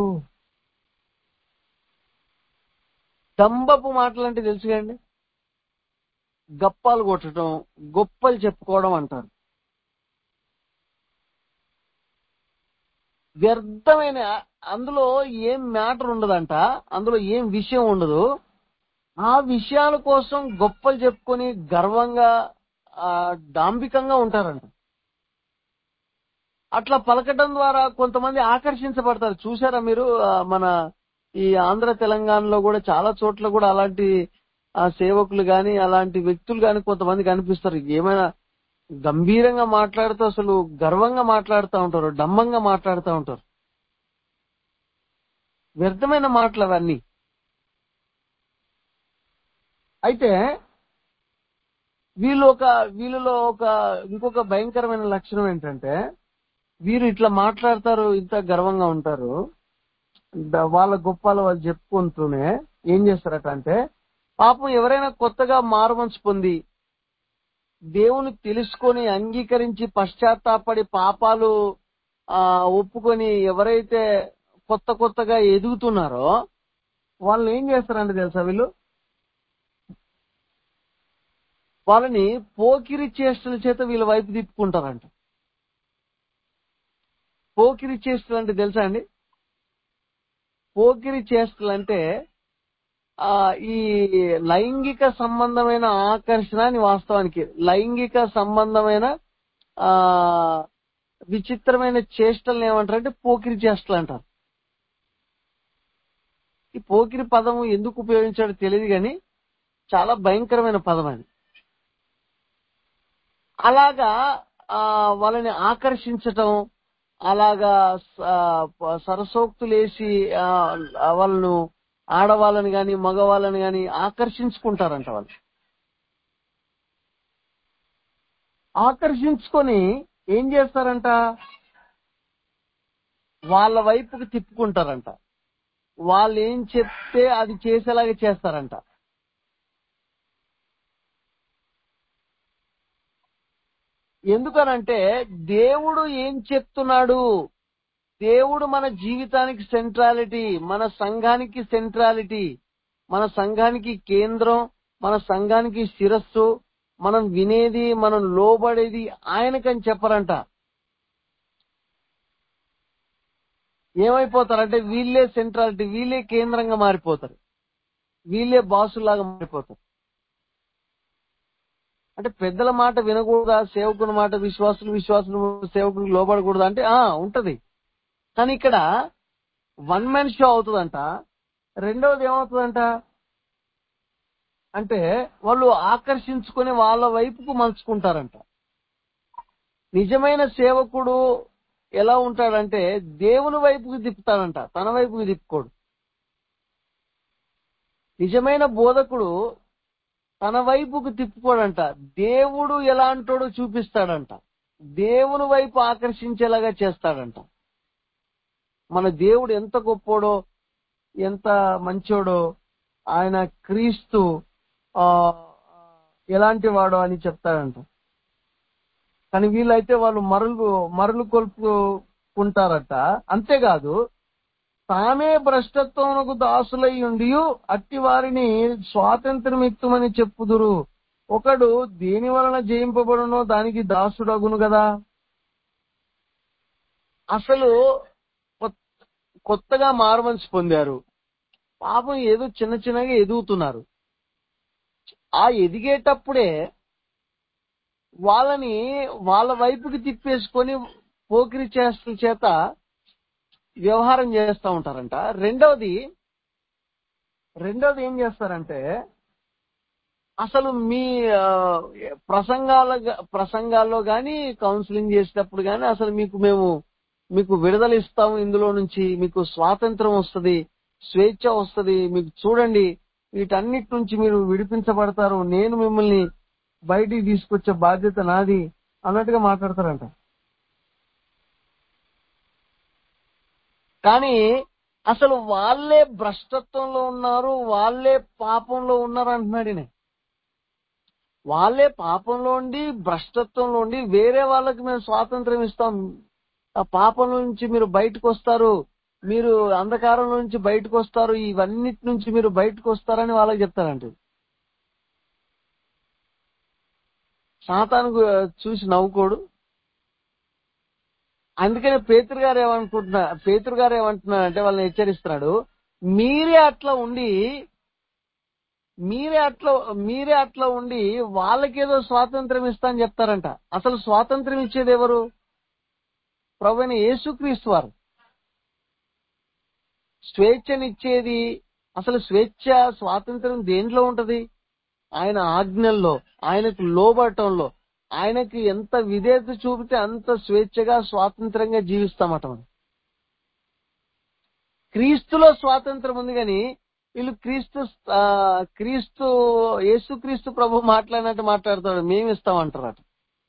దంబపు మాటలంటే తెలుసు కండి, గప్పాలు కొట్టడం, గొప్పలు చెప్పుకోవడం అంటారు. వ్యర్థమైన, అందులో ఏం మ్యాటర్ ఉండదంట, అందులో ఏం విషయం ఉండదు. ఆ విషయాల కోసం గొప్పలు చెప్పుకొని గర్వంగా డాంబికంగా ఉంటారంట. అట్లా పలకటం ద్వారా కొంతమంది ఆకర్షించబడతారు. చూసారా మీరు? మన ఈ ఆంధ్ర తెలంగాణలో కూడా చాలా చోట్ల కూడా అలాంటి సేవకులు గాని అలాంటి వ్యక్తులు గాని కొంతమంది కనిపిస్తారు. ఏమైనా గంభీరంగా మాట్లాడుతూ అసలు గర్వంగా మాట్లాడుతూ ఉంటారు, డంబంగా మాట్లాడుతూ ఉంటారు. వ్యర్థమైన మాటలు అవన్నీ. అయితే వీళ్ళలో ఇంకొక భయంకరమైన లక్షణం ఏంటంటే, వీరు ఇట్లా మాట్లాడతారు, ఇంత గర్వంగా ఉంటారు, వాళ్ళ గొప్పలు వాళ్ళు చెప్పుకుంటూనే ఏం చేస్తారట అంటే, పాపం ఎవరైనా కొత్తగా మారుమనసు పొంది దేవుని తెలుసుకొని అంగీకరించి పశ్చాత్తాపడి పాపాలు ఒప్పుకొని ఎవరైతే కొత్తగా ఎదుగుతున్నారో వాళ్ళని ఏం చేస్తారంటే తెలుసా, వీళ్ళు వాళ్ళని పోకిరి చేష్టల చేత వీళ్ళ వైపు తిప్పుకుంటారంట. పోకిరి చేష్టలు అంటే తెలుసా అండి? పోకిరి చేష్టలు అంటే ఈ లైంగిక సంబంధమైన ఆకర్షణ అని, వాస్తవానికి లైంగిక సంబంధమైన విచిత్రమైన చేష్టలు ఏమంటారంటే పోకిరి చేష్టలు అంటారు. ఈ పోకిరి పదము ఎందుకు ఉపయోగించాడో తెలియదు కానీ చాలా భయంకరమైన పదం అది. అలాగా వాళ్ళని ఆకర్షించటం, అలాగా సరసోక్తులేసి వాళ్ళను, ఆడవాళ్ళని గాని మగవాళ్ళని గాని ఆకర్షించుకుంటారంట. వాళ్ళు ఆకర్షించుకొని ఏం చేస్తారంట, వాళ్ళ వైపుకి తిప్పుకుంటారంట. వాళ్ళు ఏం చెప్తే అది చేసేలాగా చేస్తారంట. ఎందుకనంటే దేవుడు ఏం చెప్తున్నాడు, దేవుడు మన జీవితానికి సెంట్రాలిటీ, మన సంఘానికి సెంట్రాలిటీ, మన సంఘానికి కేంద్రం, మన సంఘానికి శిరస్సు, మనం వినేది, మనం లోబడేది ఆయనకని చెప్పరంట. ఏమైపోతారంటే వీళ్ళే సెంట్రాలిటీ, వీళ్ళే కేంద్రంగా మారిపోతారు, వీళ్ళే బాసులాగా మారిపోతారు. అంటే పెద్దల మాట వినకూడదా, సేవకుని మాట, విశ్వాసులు సేవకులకు లోబడకూడదా అంటే ఉంటది. కానీ ఇక్కడ వన్ మ్యాన్ షో అవుతుందంట. రెండవది ఏమవుతుందంట అంటే వాళ్ళు ఆకర్షించుకొని వాళ్ళ వైపుకు మలుచుకుంటారంట. నిజమైన సేవకుడు ఎలా ఉంటాడంటే దేవుని వైపుకి తిప్పుతాడంట, తన వైపుకి తిప్పుకోడు. నిజమైన బోధకుడు తన వైపుకు తిప్పుకోడంట, దేవుడు ఎలాంటోడో చూపిస్తాడంట, దేవుని వైపు ఆకర్షించేలాగా చేస్తాడంట. మన దేవుడు ఎంత గొప్పోడో, ఎంత మంచోడో, ఆయన క్రీస్తు ఎలాంటి వాడో అని చెప్తాడంట. కానీ వీళ్ళైతే వాళ్ళు మరలు కొలుపుకుంటారట. అంతేకాదు, తామే భ్రష్టత్వమునకు దాసులై ఉండి అట్టి వారిని స్వాతంత్ర్యమిత్తుమని చెప్పుదురు. ఒకడు దేని వలన జయింపబడునో దానికి దాసుడగును కదా. అసలు కొత్తగా మారుమనసు పొందారు, పాపం ఏదో చిన్నగా ఎదుగుతున్నారు. ఆ ఎదిగేటప్పుడే వాళ్ళని వాళ్ళ వైపుకి తిప్పేసుకొని పోకిరి చేష్టల చేత వ్యవహారం చేస్తూ ఉంటారంట. రెండవది ఏం చేస్తారంటే, అసలు మీ ప్రసంగాల్లో గాని కౌన్సిలింగ్ చేసేటప్పుడు గాని అసలు మీకు విడుదల ఇస్తాము, ఇందులో నుంచి మీకు స్వాతంత్రం వస్తుంది, స్వేచ్ఛ వస్తుంది, మీకు చూడండి వీటన్నిటి నుంచి మీరు విడిపించబడతారు, నేను మిమ్మల్ని బయటికి తీసుకొచ్చే బాధ్యత నాది అన్నట్టుగా మాట్లాడతారంట. కానీ అసలు వాళ్ళే భ్రష్టత్వంలో ఉన్నారు, వాళ్ళే పాపంలో ఉన్నారు అంటున్నాడు ఈయన. వాళ్ళే పాపంలో ఉండి భ్రష్టత్వంలో ఉండి వేరే వాళ్ళకి మేము స్వాతంత్రం ఇస్తాం, ఆ పాపం నుంచి మీరు బయటకు వస్తారు, మీరు అంధకారం నుంచి బయటకు వస్తారు, ఇవన్నిటి నుంచి మీరు బయటకు వస్తారని వాళ్ళకి చెప్తారంట. సాతాను చూసి నవ్వుకోడు. అందుకనే పేతురు గారు ఏమంటున్నారంటే వాళ్ళని హెచ్చరిస్తున్నాడు, మీరే అట్లా ఉండి మీరే అట్లా మీరే అట్లా ఉండి వాళ్ళకేదో స్వాతంత్రం ఇస్తా అని చెప్తారంట. అసలు స్వాతంత్రం ఇచ్చేది ఎవరు? ప్రభువైన యేసుక్రీస్తు వారు. స్వేచ్ఛనిచ్చేది, అసలు స్వాతంత్రం దేంట్లో ఉంటది? ఆయన ఆజ్ఞల్లో, ఆయనకు లోబడటంలో, ఆయనకి ఎంత విధేయత చూపితే అంత స్వేచ్ఛగా స్వాతంత్రంగా జీవిస్తామట మనం. క్రీస్తులో స్వాతంత్రం ఉంది కానీ వీళ్ళు యేసుక్రీస్తు ప్రభు మాట్లాడినట్టు మాట్లాడతాడు, మేము ఇస్తామంటారట.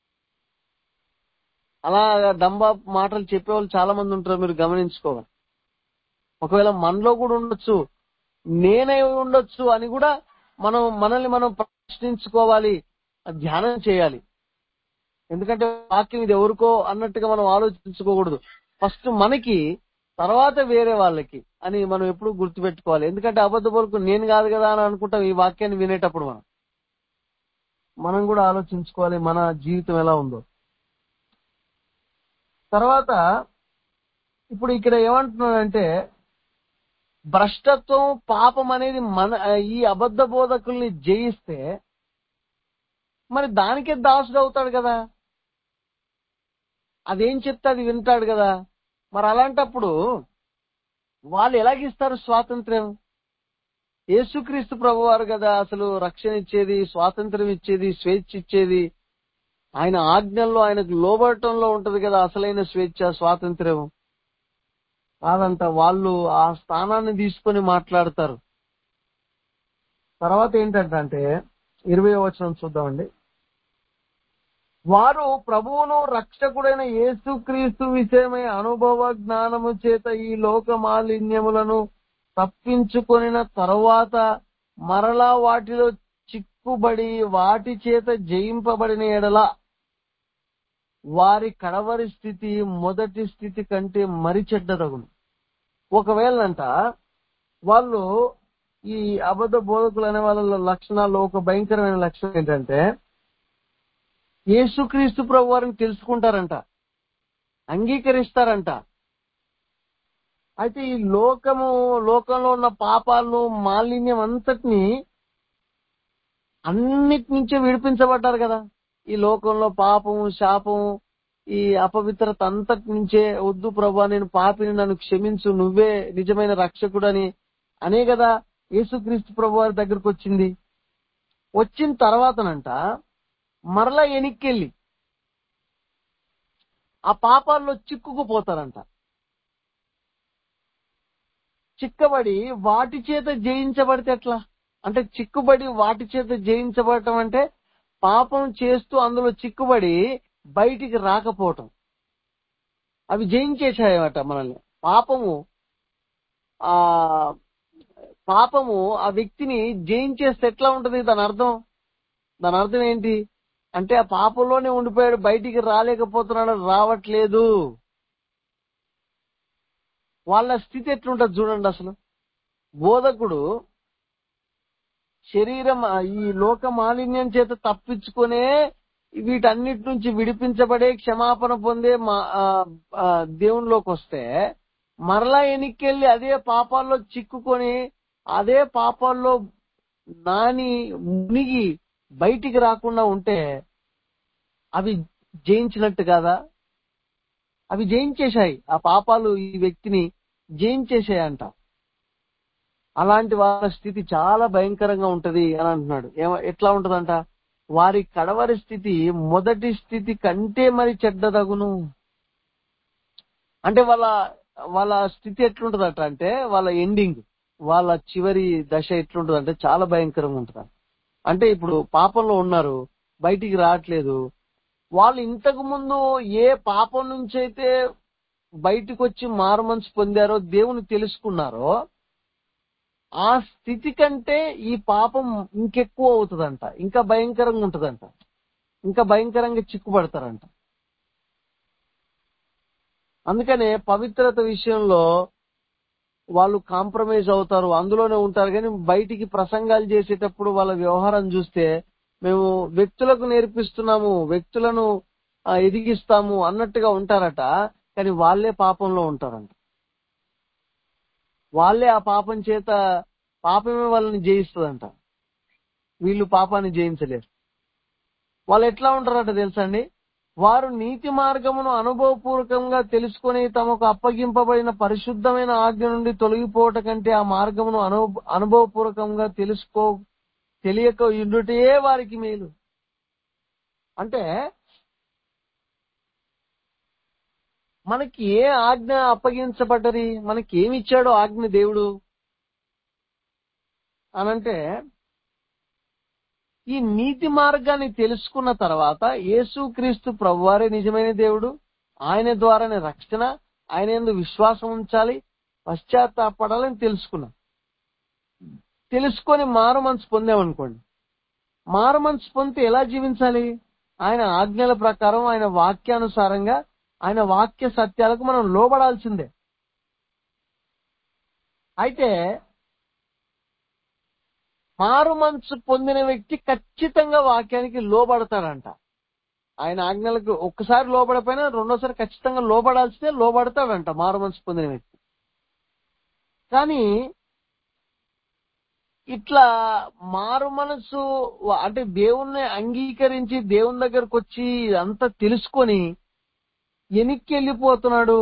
అలా డంబా మాటలు చెప్పేవాళ్ళు చాలా మంది ఉంటారు, మీరు గమనించుకోవాలి. ఒకవేళ మనలో కూడా ఉండొచ్చు, నేనై ఉండొచ్చు అని కూడా మనల్ని మనం ప్రశ్నించుకోవాలి, ధ్యానం చేయాలి. ఎందుకంటే వాక్యం ఇది ఎవరికో అన్నట్టుగా మనం ఆలోచించుకోకూడదు. ఫస్ట్ మనకి, తర్వాత వేరే వాళ్ళకి అని మనం ఎప్పుడు గుర్తుపెట్టుకోవాలి. ఎందుకంటే అబద్ధ బోధకుడు నేను కాదు కదా అని అనుకుంటాం ఈ వాక్యాన్ని వినేటప్పుడు. మనం కూడా ఆలోచించుకోవాలి మన జీవితం ఎలా ఉందో. తర్వాత ఇప్పుడు ఇక్కడ ఏమంటున్నాడంటే భ్రష్టత్వం, పాపం అనేది ఈ అబద్ధ బోధకుల్ని జయిస్తే మరి దానికే దాసుడు అవుతాడు కదా, అదేం చెప్తే అది వింటాడు కదా. మరి అలాంటప్పుడు వాళ్ళు ఎలాగిస్తారు స్వాతంత్ర్యం? యేసుక్రీస్తు ప్రభువారు కదా అసలు రక్షణ ఇచ్చేది, స్వాతంత్రం ఇచ్చేది, స్వేచ్ఛ ఇచ్చేది. ఆయన ఆజ్ఞల్లో, ఆయనకు లోబడటంలో ఉంటది కదా అసలైన స్వేచ్ఛ, స్వాతంత్ర్యం. కాదంట, వాళ్ళు ఆ స్థానాన్ని తీసుకొని మాట్లాడతారు. తర్వాత ఏంటంటే 20వ వచనం చూద్దామండి. వారు ప్రభువును రక్షకుడైన యేసుక్రీస్తు విషయమై అనుభవ జ్ఞానము చేత ఈ లోక మాలిన్యములను తప్పించుకొనిన తరువాత మరలా వాటిలో చిక్కుబడి వాటి చేత జయింపబడిన ఎడల వారి కడవరి స్థితి మొదటి స్థితి కంటే మరి చెడ్డదగును. ఒకవేళంట వాళ్ళు, ఈ అబద్ధ బోధకులు అనే వాళ్ళ లక్షణాల్లో ఒక భయంకరమైన లక్షణం ఏంటంటే యేసుక్రీస్తు ప్రభు వారిని తెలుసుకుంటారంట, అంగీకరిస్తారంట. అయితే ఈ లోకంలో ఉన్న పాపాలను, మాలిన్యం అన్నిటి నుంచే విడిపించబడ్డారు కదా. ఈ లోకంలో పాపము, శాపము, ఈ అపవిత్రత అంతటి నుంచే, వద్దు ప్రభా నేను పాపిని, నన్ను క్షమించు, నువ్వే నిజమైన రక్షకుడని అనే కదా యేసుక్రీస్తు ప్రభు వారి దగ్గరకు వచ్చింది. వచ్చిన తర్వాతనంట మరలా వెనక్కెళ్ళి ఆ పాపాల్లో చిక్కుకుపోతారంట. చిక్కబడి వాటి చేత జయించబడితే ఎట్లా? అంటే చిక్కుబడి వాటి చేత జయించబడటం అంటే పాపం చేస్తూ అందులో చిక్కుబడి బయటికి రాకపోవటం. అవి జయించేసాయట మనల్ని. పాపము ఆ వ్యక్తిని జయించేస్తే ఎట్లా ఉంటది? దాని అర్థం ఏంటి అంటే ఆ పాపంలోనే ఉండిపోయాడు, బయటికి రాలేకపోతున్నాడు, రావట్లేదు. వాళ్ళ స్థితి ఎట్లుంటది చూడండి. అసలు బోధకుడు శరీరం ఈ లోక మాలిన్యం చేత తప్పించుకునే, వీటన్నిటి నుంచి విడిపించబడే, క్షమాపణ పొందే దేవునిలోకి వస్తే మరలా వెనక్కెళ్ళి అదే పాపాల్లో చిక్కుకొని అదే పాపాల్లో మునిగి బయటికి రాకుండా ఉంటే అవి జయించినట్టు కాదా? అవి జయించేశాయి, ఆ పాపాలు ఈ వ్యక్తిని జయించేశాయంట. అలాంటి వాళ్ళ స్థితి చాలా భయంకరంగా ఉంటది అని అంటున్నాడు. ఎట్లా ఉంటదంట? వారి కడవరి స్థితి మొదటి స్థితి కంటే మరి చెడ్డదగును. అంటే వాళ్ళ స్థితి ఎట్లుంటదట అంటే వాళ్ళ ఎండింగ్, వాళ్ళ చివరి దశ ఎట్లుంటదంటే చాలా భయంకరంగా ఉంటది. అంటే ఇప్పుడు పాపంలో ఉన్నారు, బయటికి రావట్లేదు. వాళ్ళు ఇంతకు ముందు ఏ పాపం నుంచి అయితే బయటకు వచ్చి మారుమనసు పొందారో, దేవుని తెలుసుకున్నారో, ఆ స్థితి కంటే ఈ పాపం ఇంకెక్కువ అవుతుందంట, ఇంకా భయంకరంగా ఉంటదంట, ఇంకా భయంకరంగా చిక్కుపడతారంట. అందుకనే పవిత్రత విషయంలో వాళ్ళు కాంప్రమైజ్ అవుతారు, అందులోనే ఉంటారు. కానీ బయటికి ప్రసంగాలు చేసేటప్పుడు వాళ్ళ వ్యవహారం చూస్తే, మేము వ్యక్తులకు నేర్పిస్తున్నాము, వ్యక్తులను ఎదిగిస్తాము అన్నట్టుగా ఉంటారట. కానీ వాళ్ళే పాపంలో ఉంటారంట. వాళ్ళే ఆ పాపం చేత, పాపమే వాళ్ళని జయిస్తుందంట. వీళ్ళు పాపాన్ని జయించలేరు. వాళ్ళు ఎట్లా ఉంటారట తెలుసా అండి? వారు నీతి మార్గమును అనుభవపూర్వకంగా తెలుసుకొని తమకు అప్పగింపబడిన పరిశుద్ధమైన ఆజ్ఞ నుండి తొలగిపోవట కంటే ఆ మార్గమును అనుభవపూర్వకంగా తెలియక ఉండుటే వారికి మేలు. అంటే మనకి ఏ ఆజ్ఞ అప్పగించబడ్డది, మనకి ఏమి ఇచ్చాడో ఆజ్ఞ దేవుడు అనంటే, ఈ నీతి మార్గాన్ని తెలుసుకున్న తర్వాత యేసుక్రీస్తు ప్రభువారే నిజమైన దేవుడు, ఆయన ద్వారానే రక్షణ, ఆయన యందు విశ్వాసం ఉంచాలి, పశ్చాత్తాపడాలని తెలుసుకున్నాం. తెలుసుకొని మారు మనసు పొందామనుకోండి, మారు మనసు పొందితే ఎలా జీవించాలి? ఆయన ఆజ్ఞల ప్రకారం, ఆయన వాక్యానుసారంగా, ఆయన వాక్య సత్యాలకు మనం లోబడాల్సిందే. అయితే మారు మనసు పొందిన వ్యక్తి ఖచ్చితంగా వాక్యానికి లోబడతాడంట. ఆయన ఆజ్ఞలకు ఒక్కసారి లోబడపోయినా రెండోసారి ఖచ్చితంగా లోబడాల్సిందే, లోబడతాడంట మారు మనసు పొందిన వ్యక్తి. కానీ ఇట్లా మారు మనసు అంటే దేవుణ్ణి అంగీకరించి దేవుని దగ్గరకు వచ్చి అంతా తెలుసుకొని వెనక్కి వెళ్ళిపోతున్నాడు.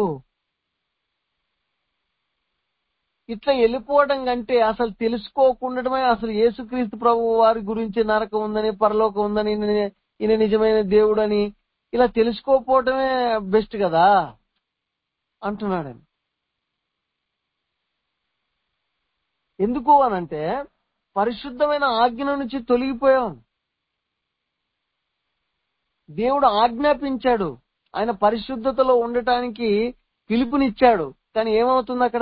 ఇట్లా వెళ్ళిపోవడం కంటే అసలు తెలుసుకోకుండటమే, అసలు యేసుక్రీస్తు ప్రభు వారి గురించి నరకం ఉందని, పరలోకం ఉందని, ఈయన నిజమైన దేవుడని ఇలా తెలుసుకోకపోవటమే బెస్ట్ కదా అంటున్నాడని. ఎందుకు అనంటే, పరిశుద్ధమైన ఆజ్ఞ నుంచి తొలగిపోయాం. దేవుడు ఆజ్ఞాపించాడు, ఆయన పరిశుద్ధతలో ఉండటానికి పిలుపునిచ్చాడు. కానీ ఏమవుతుంది అక్కడ?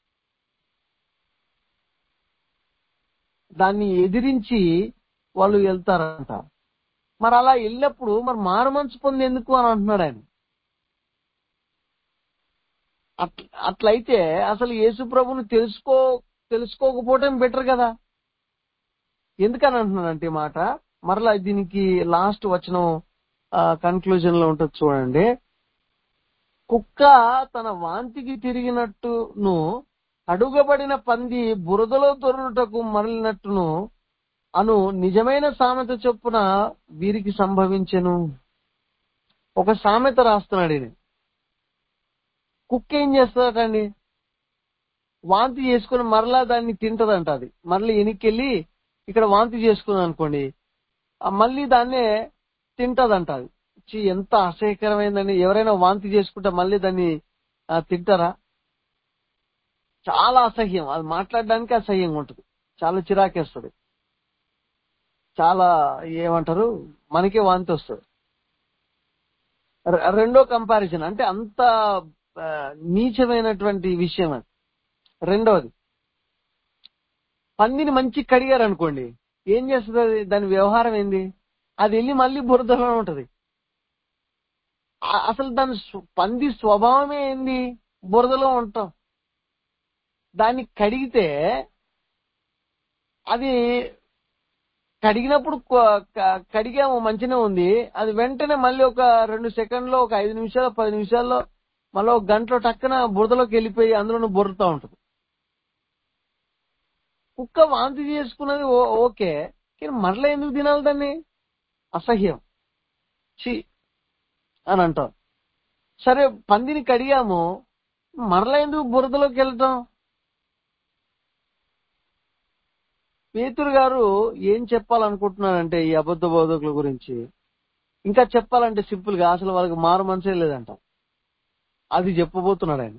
దాన్ని ఎదిరించి వాళ్ళు వెళ్తారంట. మరి అలా వెళ్ళినప్పుడు మరి మారు మనసు పొంది ఎందుకు అని అంటున్నాడు ఆయన. అట్లయితే అసలు యేసు ప్రభుని తెలుసుకోకపోవటం బెటర్ కదా. ఎందుకని అంటున్నానంటే ఈ మాట, మరలా దీనికి లాస్ట్ వచనం కన్క్లూజన్ లో ఉంటుంది చూడండి. కుక్క తన వాంతికి తిరిగినట్టును, అడుగబడిన పంది బురదలో దొరులుటకు మరలినట్టును అను నిజమైన సామెత చొప్పున వీరికి సంభవించెను. ఒక సామెత రాస్తున్నాడు ఈయన. కుక్క ఏం చేస్తుందటండి? వాంతి చేసుకుని మరలా దాన్ని తింటదంట. అది మరలా వెనక్కెళ్ళి ఇక్కడ వాంతి చేసుకుంది అనుకోండి, మళ్ళీ దాన్నే తింటదంట. అది ఎంత అసహ్యకరమైందండి. ఎవరైనా వాంతి చేసుకుంటే మళ్ళీ దాన్ని తింటారా? చాలా అసహ్యం. అది మాట్లాడడానికి అసహ్యంగా ఉంటుంది, చాలా చిరాకేస్తుంది, చాలా ఏమంటారు, మనకే వాంతి వస్తుంది. రెండో కంపారిజన్ అంటే అంత నీచమైనటువంటి విషయం అది. రెండోది, పందిని మంచి కడిగారు అనుకోండి, ఏం చేస్తుంది అది? దాని వ్యవహారం ఏంది? అది వెళ్ళి మళ్ళీ బురదలో ఉంటది. అసలు దాని పంది స్వభావమే ఏంది? బురదలో ఉంటాం. దాన్ని కడిగితే అది కడిగినప్పుడు కడిగాము మంచిగా ఉంది, అది వెంటనే మళ్ళీ ఒక 2 సెకండ్లో, ఒక 5 నిమిషాలు, 10 నిమిషాల్లో, మళ్ళీ ఒక గంటలో టక్కున బురదలోకి వెళ్ళిపోయి అందులోనూ బొర్రుతా ఉంటుంది. కుక్క వాంతి చేసుకున్నది ఓకే, కానీ మరలా ఎందుకు తినాలి దాన్ని? అసహ్యం, చి అని అంటాం. సరే, పందిని కడిగాము, మరలా ఎందుకు బురదలోకి వెళ్ళటం? పేతురు గారు ఏం చెప్పాలనుకుంటున్నారంటే ఈ అబద్ధ బోధకుల గురించి, ఇంకా చెప్పాలంటే సింపుల్ గా అసలు వాళ్ళకి మారు మనసే లేదంట. అది చెప్పబోతున్నాడు ఆయన.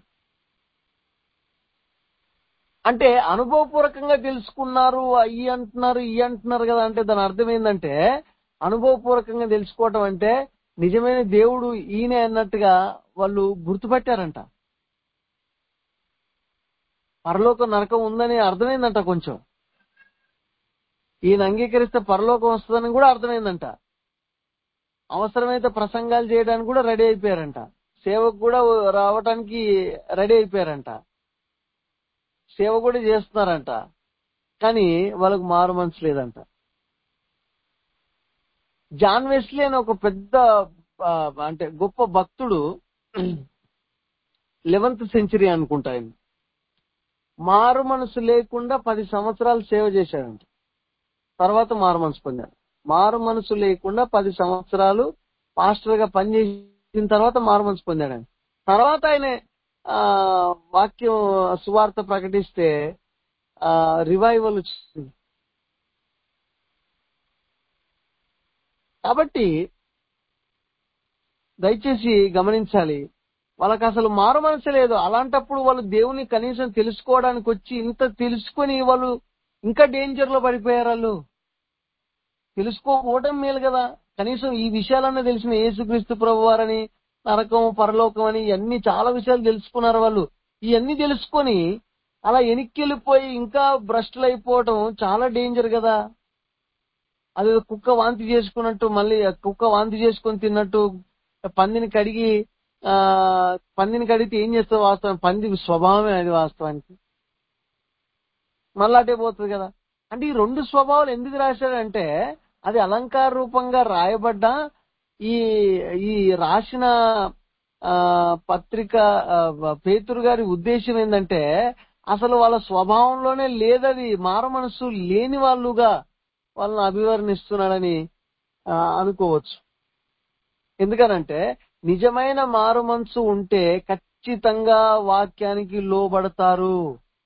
అంటే అనుభవపూర్వకంగా తెలుసుకున్నారు, ఈ అంటున్నారు కదా. అంటే దాని అర్థం ఏంటంటే, అనుభవపూర్వకంగా తెలుసుకోవటం అంటే నిజమైన దేవుడు ఈయనే అన్నట్టుగా వాళ్ళు గుర్తుపట్టారంట. పరలోకం నరకం ఉందని అర్థమైందంట. కొంచెం ఈయన అంగీకరిస్తే పరలోకం వస్తుందని కూడా అర్థమైందంట. అవసరమైతే ప్రసంగాలు చేయడానికి కూడా రెడీ అయిపోయారంట. సేవకు కూడా రావటానికి రెడీ అయిపోయారంట. సేవ కూడా చేస్తున్నారంట. కానీ వాళ్ళకు మారు మనసు లేదంట. జాన్ వెస్లీ అని ఒక పెద్ద అంటే గొప్ప భక్తుడు 11th సెంచరీ అనుకుంటా ఆయన. మారు మనసు లేకుండా 10 సంవత్సరాలు సేవ చేశాడంట. తర్వాత మారు మనసు పొందాడు. మారు మనసు లేకుండా 10 సంవత్సరాలు పాస్టర్ గా పనిచేసిన తర్వాత మారు మనసు పొందాడు ఆయన. తర్వాత ఆయన వాక్యం సువార్త ప్రకటిస్తే రివైవల్ వచ్చింది. కాబట్టి దయచేసి గమనించాలి, వాళ్ళకి అసలు మారు మనసు లేదు. అలాంటప్పుడు వాళ్ళు దేవుని కనీసం తెలుసుకోవడానికి వచ్చి ఇంత తెలుసుకొని వాళ్ళు ఇంకా డేంజర్ లో పడిపోయారు. వాళ్ళు తెలుసుకోకపోవడం మేలు కదా. కనీసం ఈ విషయాలన్నీ తెలిసిన యేసుక్రీస్తు ప్రభువారని, నరకం పరలోకం అని ఇవన్నీ చాలా విషయాలు తెలుసుకున్నారు వాళ్ళు. ఇవన్నీ తెలుసుకొని అలా వెనక్కెళ్ళిపోయి ఇంకా భ్రష్టులు అయిపోవడం చాలా డేంజర్ కదా. అది కుక్క వాంతి చేసుకున్నట్టు, మళ్ళీ కుక్క వాంతి చేసుకొని తిన్నట్టు పందిని కడిగితే ఏం చేస్తుంది వాస్తవం? పంది స్వభావమే అది వాస్తవానికి. మళ్ళీ అటే పోతుంది కదా. అంటే ఈ 2 స్వభావాలు ఎందుకు రాశాడంటే అది అలంకార రూపంగా రాయబడ్డ ఈ ఈ రాసిన పత్రిక పేతురు గారి ఉద్దేశం ఏంటంటే అసలు వాళ్ళ స్వభావంలోనే లేదది. మారు మనసు లేని వాళ్ళుగా వాళ్ళని అభివర్ణిస్తున్నాడని అనుకోవచ్చు. ఎందుకనంటే నిజమైన మారు మనసు ఉంటే ఖచ్చితంగా వాక్యానికి లోబడతారు.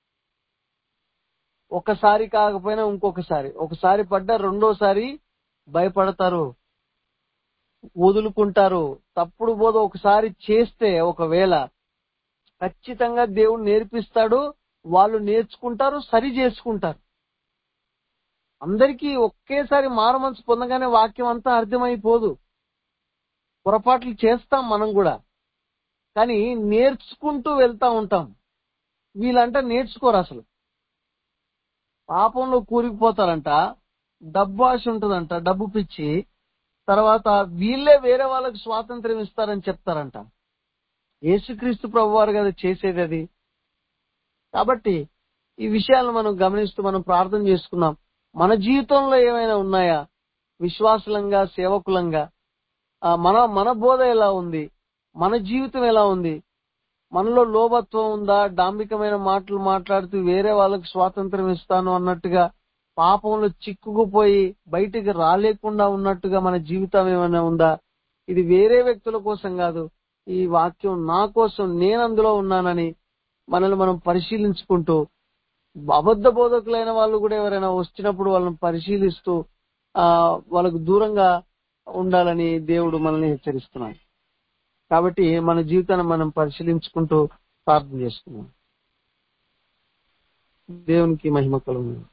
ఒకసారి కాకపోయినా ఇంకొకసారి, ఒకసారి పడ్డా రెండోసారి భయపడతారు, వదులుకుంటారు. తప్పుడు బోధ ఒకసారి చేస్తే ఒకవేళ ఖచ్చితంగా దేవుడు నేర్పిస్తాడు, వాళ్ళు నేర్చుకుంటారు, సరి చేసుకుంటారు. అందరికీ ఒకేసారి మారు మనసు పొందగానే వాక్యం అంతా అర్థమైపోదు. పొరపాట్లు చేస్తాం మనం కూడా, కానీ నేర్చుకుంటూ వెళ్తా ఉంటాం. వీళ్ళంట నేర్చుకోరు, అసలు పాపంలో కూరుకుపోతారంట. డబ్బు ఆశ ఉంటుందంట, డబ్బు పిచ్చి. తర్వాత వీళ్ళే వేరే వాళ్ళకి స్వాతంత్ర్యం ఇస్తారని చెప్తారంట. యేసుక్రీస్తు ప్రభువారు కదా చేసేది అది. కాబట్టి ఈ విషయాలను మనం గమనిస్తూ మనం ప్రార్థన చేసుకున్నాం. మన జీవితంలో ఏమైనా ఉన్నాయా? విశ్వాసులంగా, సేవకులంగా మన బోధ ఎలా ఉంది? మన జీవితం ఎలా ఉంది? మనలో లోభత్వం ఉందా? డాంబికమైన మాటలు మాట్లాడుతూ వేరే వాళ్ళకి స్వాతంత్రం ఇస్తాను అన్నట్టుగా పాపంలో చిక్కుకుపోయి బయటికి రాలేకుండా ఉన్నట్టుగా మన జీవితం ఏమైనా ఉందా? ఇది వేరే వ్యక్తుల కోసం కాదు, ఈ వాక్యం నా కోసం, నేను అందులో ఉన్నానని మనల్ని మనం పరిశీలించుకుంటూ, అబద్ధ బోధకులైన వాళ్ళు కూడా ఎవరైనా వచ్చినప్పుడు వాళ్ళని పరిశీలిస్తూ వాళ్ళకు దూరంగా ఉండాలని దేవుడు మనల్ని హెచ్చరిస్తున్నాడు. కాబట్టి మన జీవితాన్ని మనం పరిశీలించుకుంటూ ప్రార్థన చేసుకున్నాం. దేవునికి మహిమ కలుగును.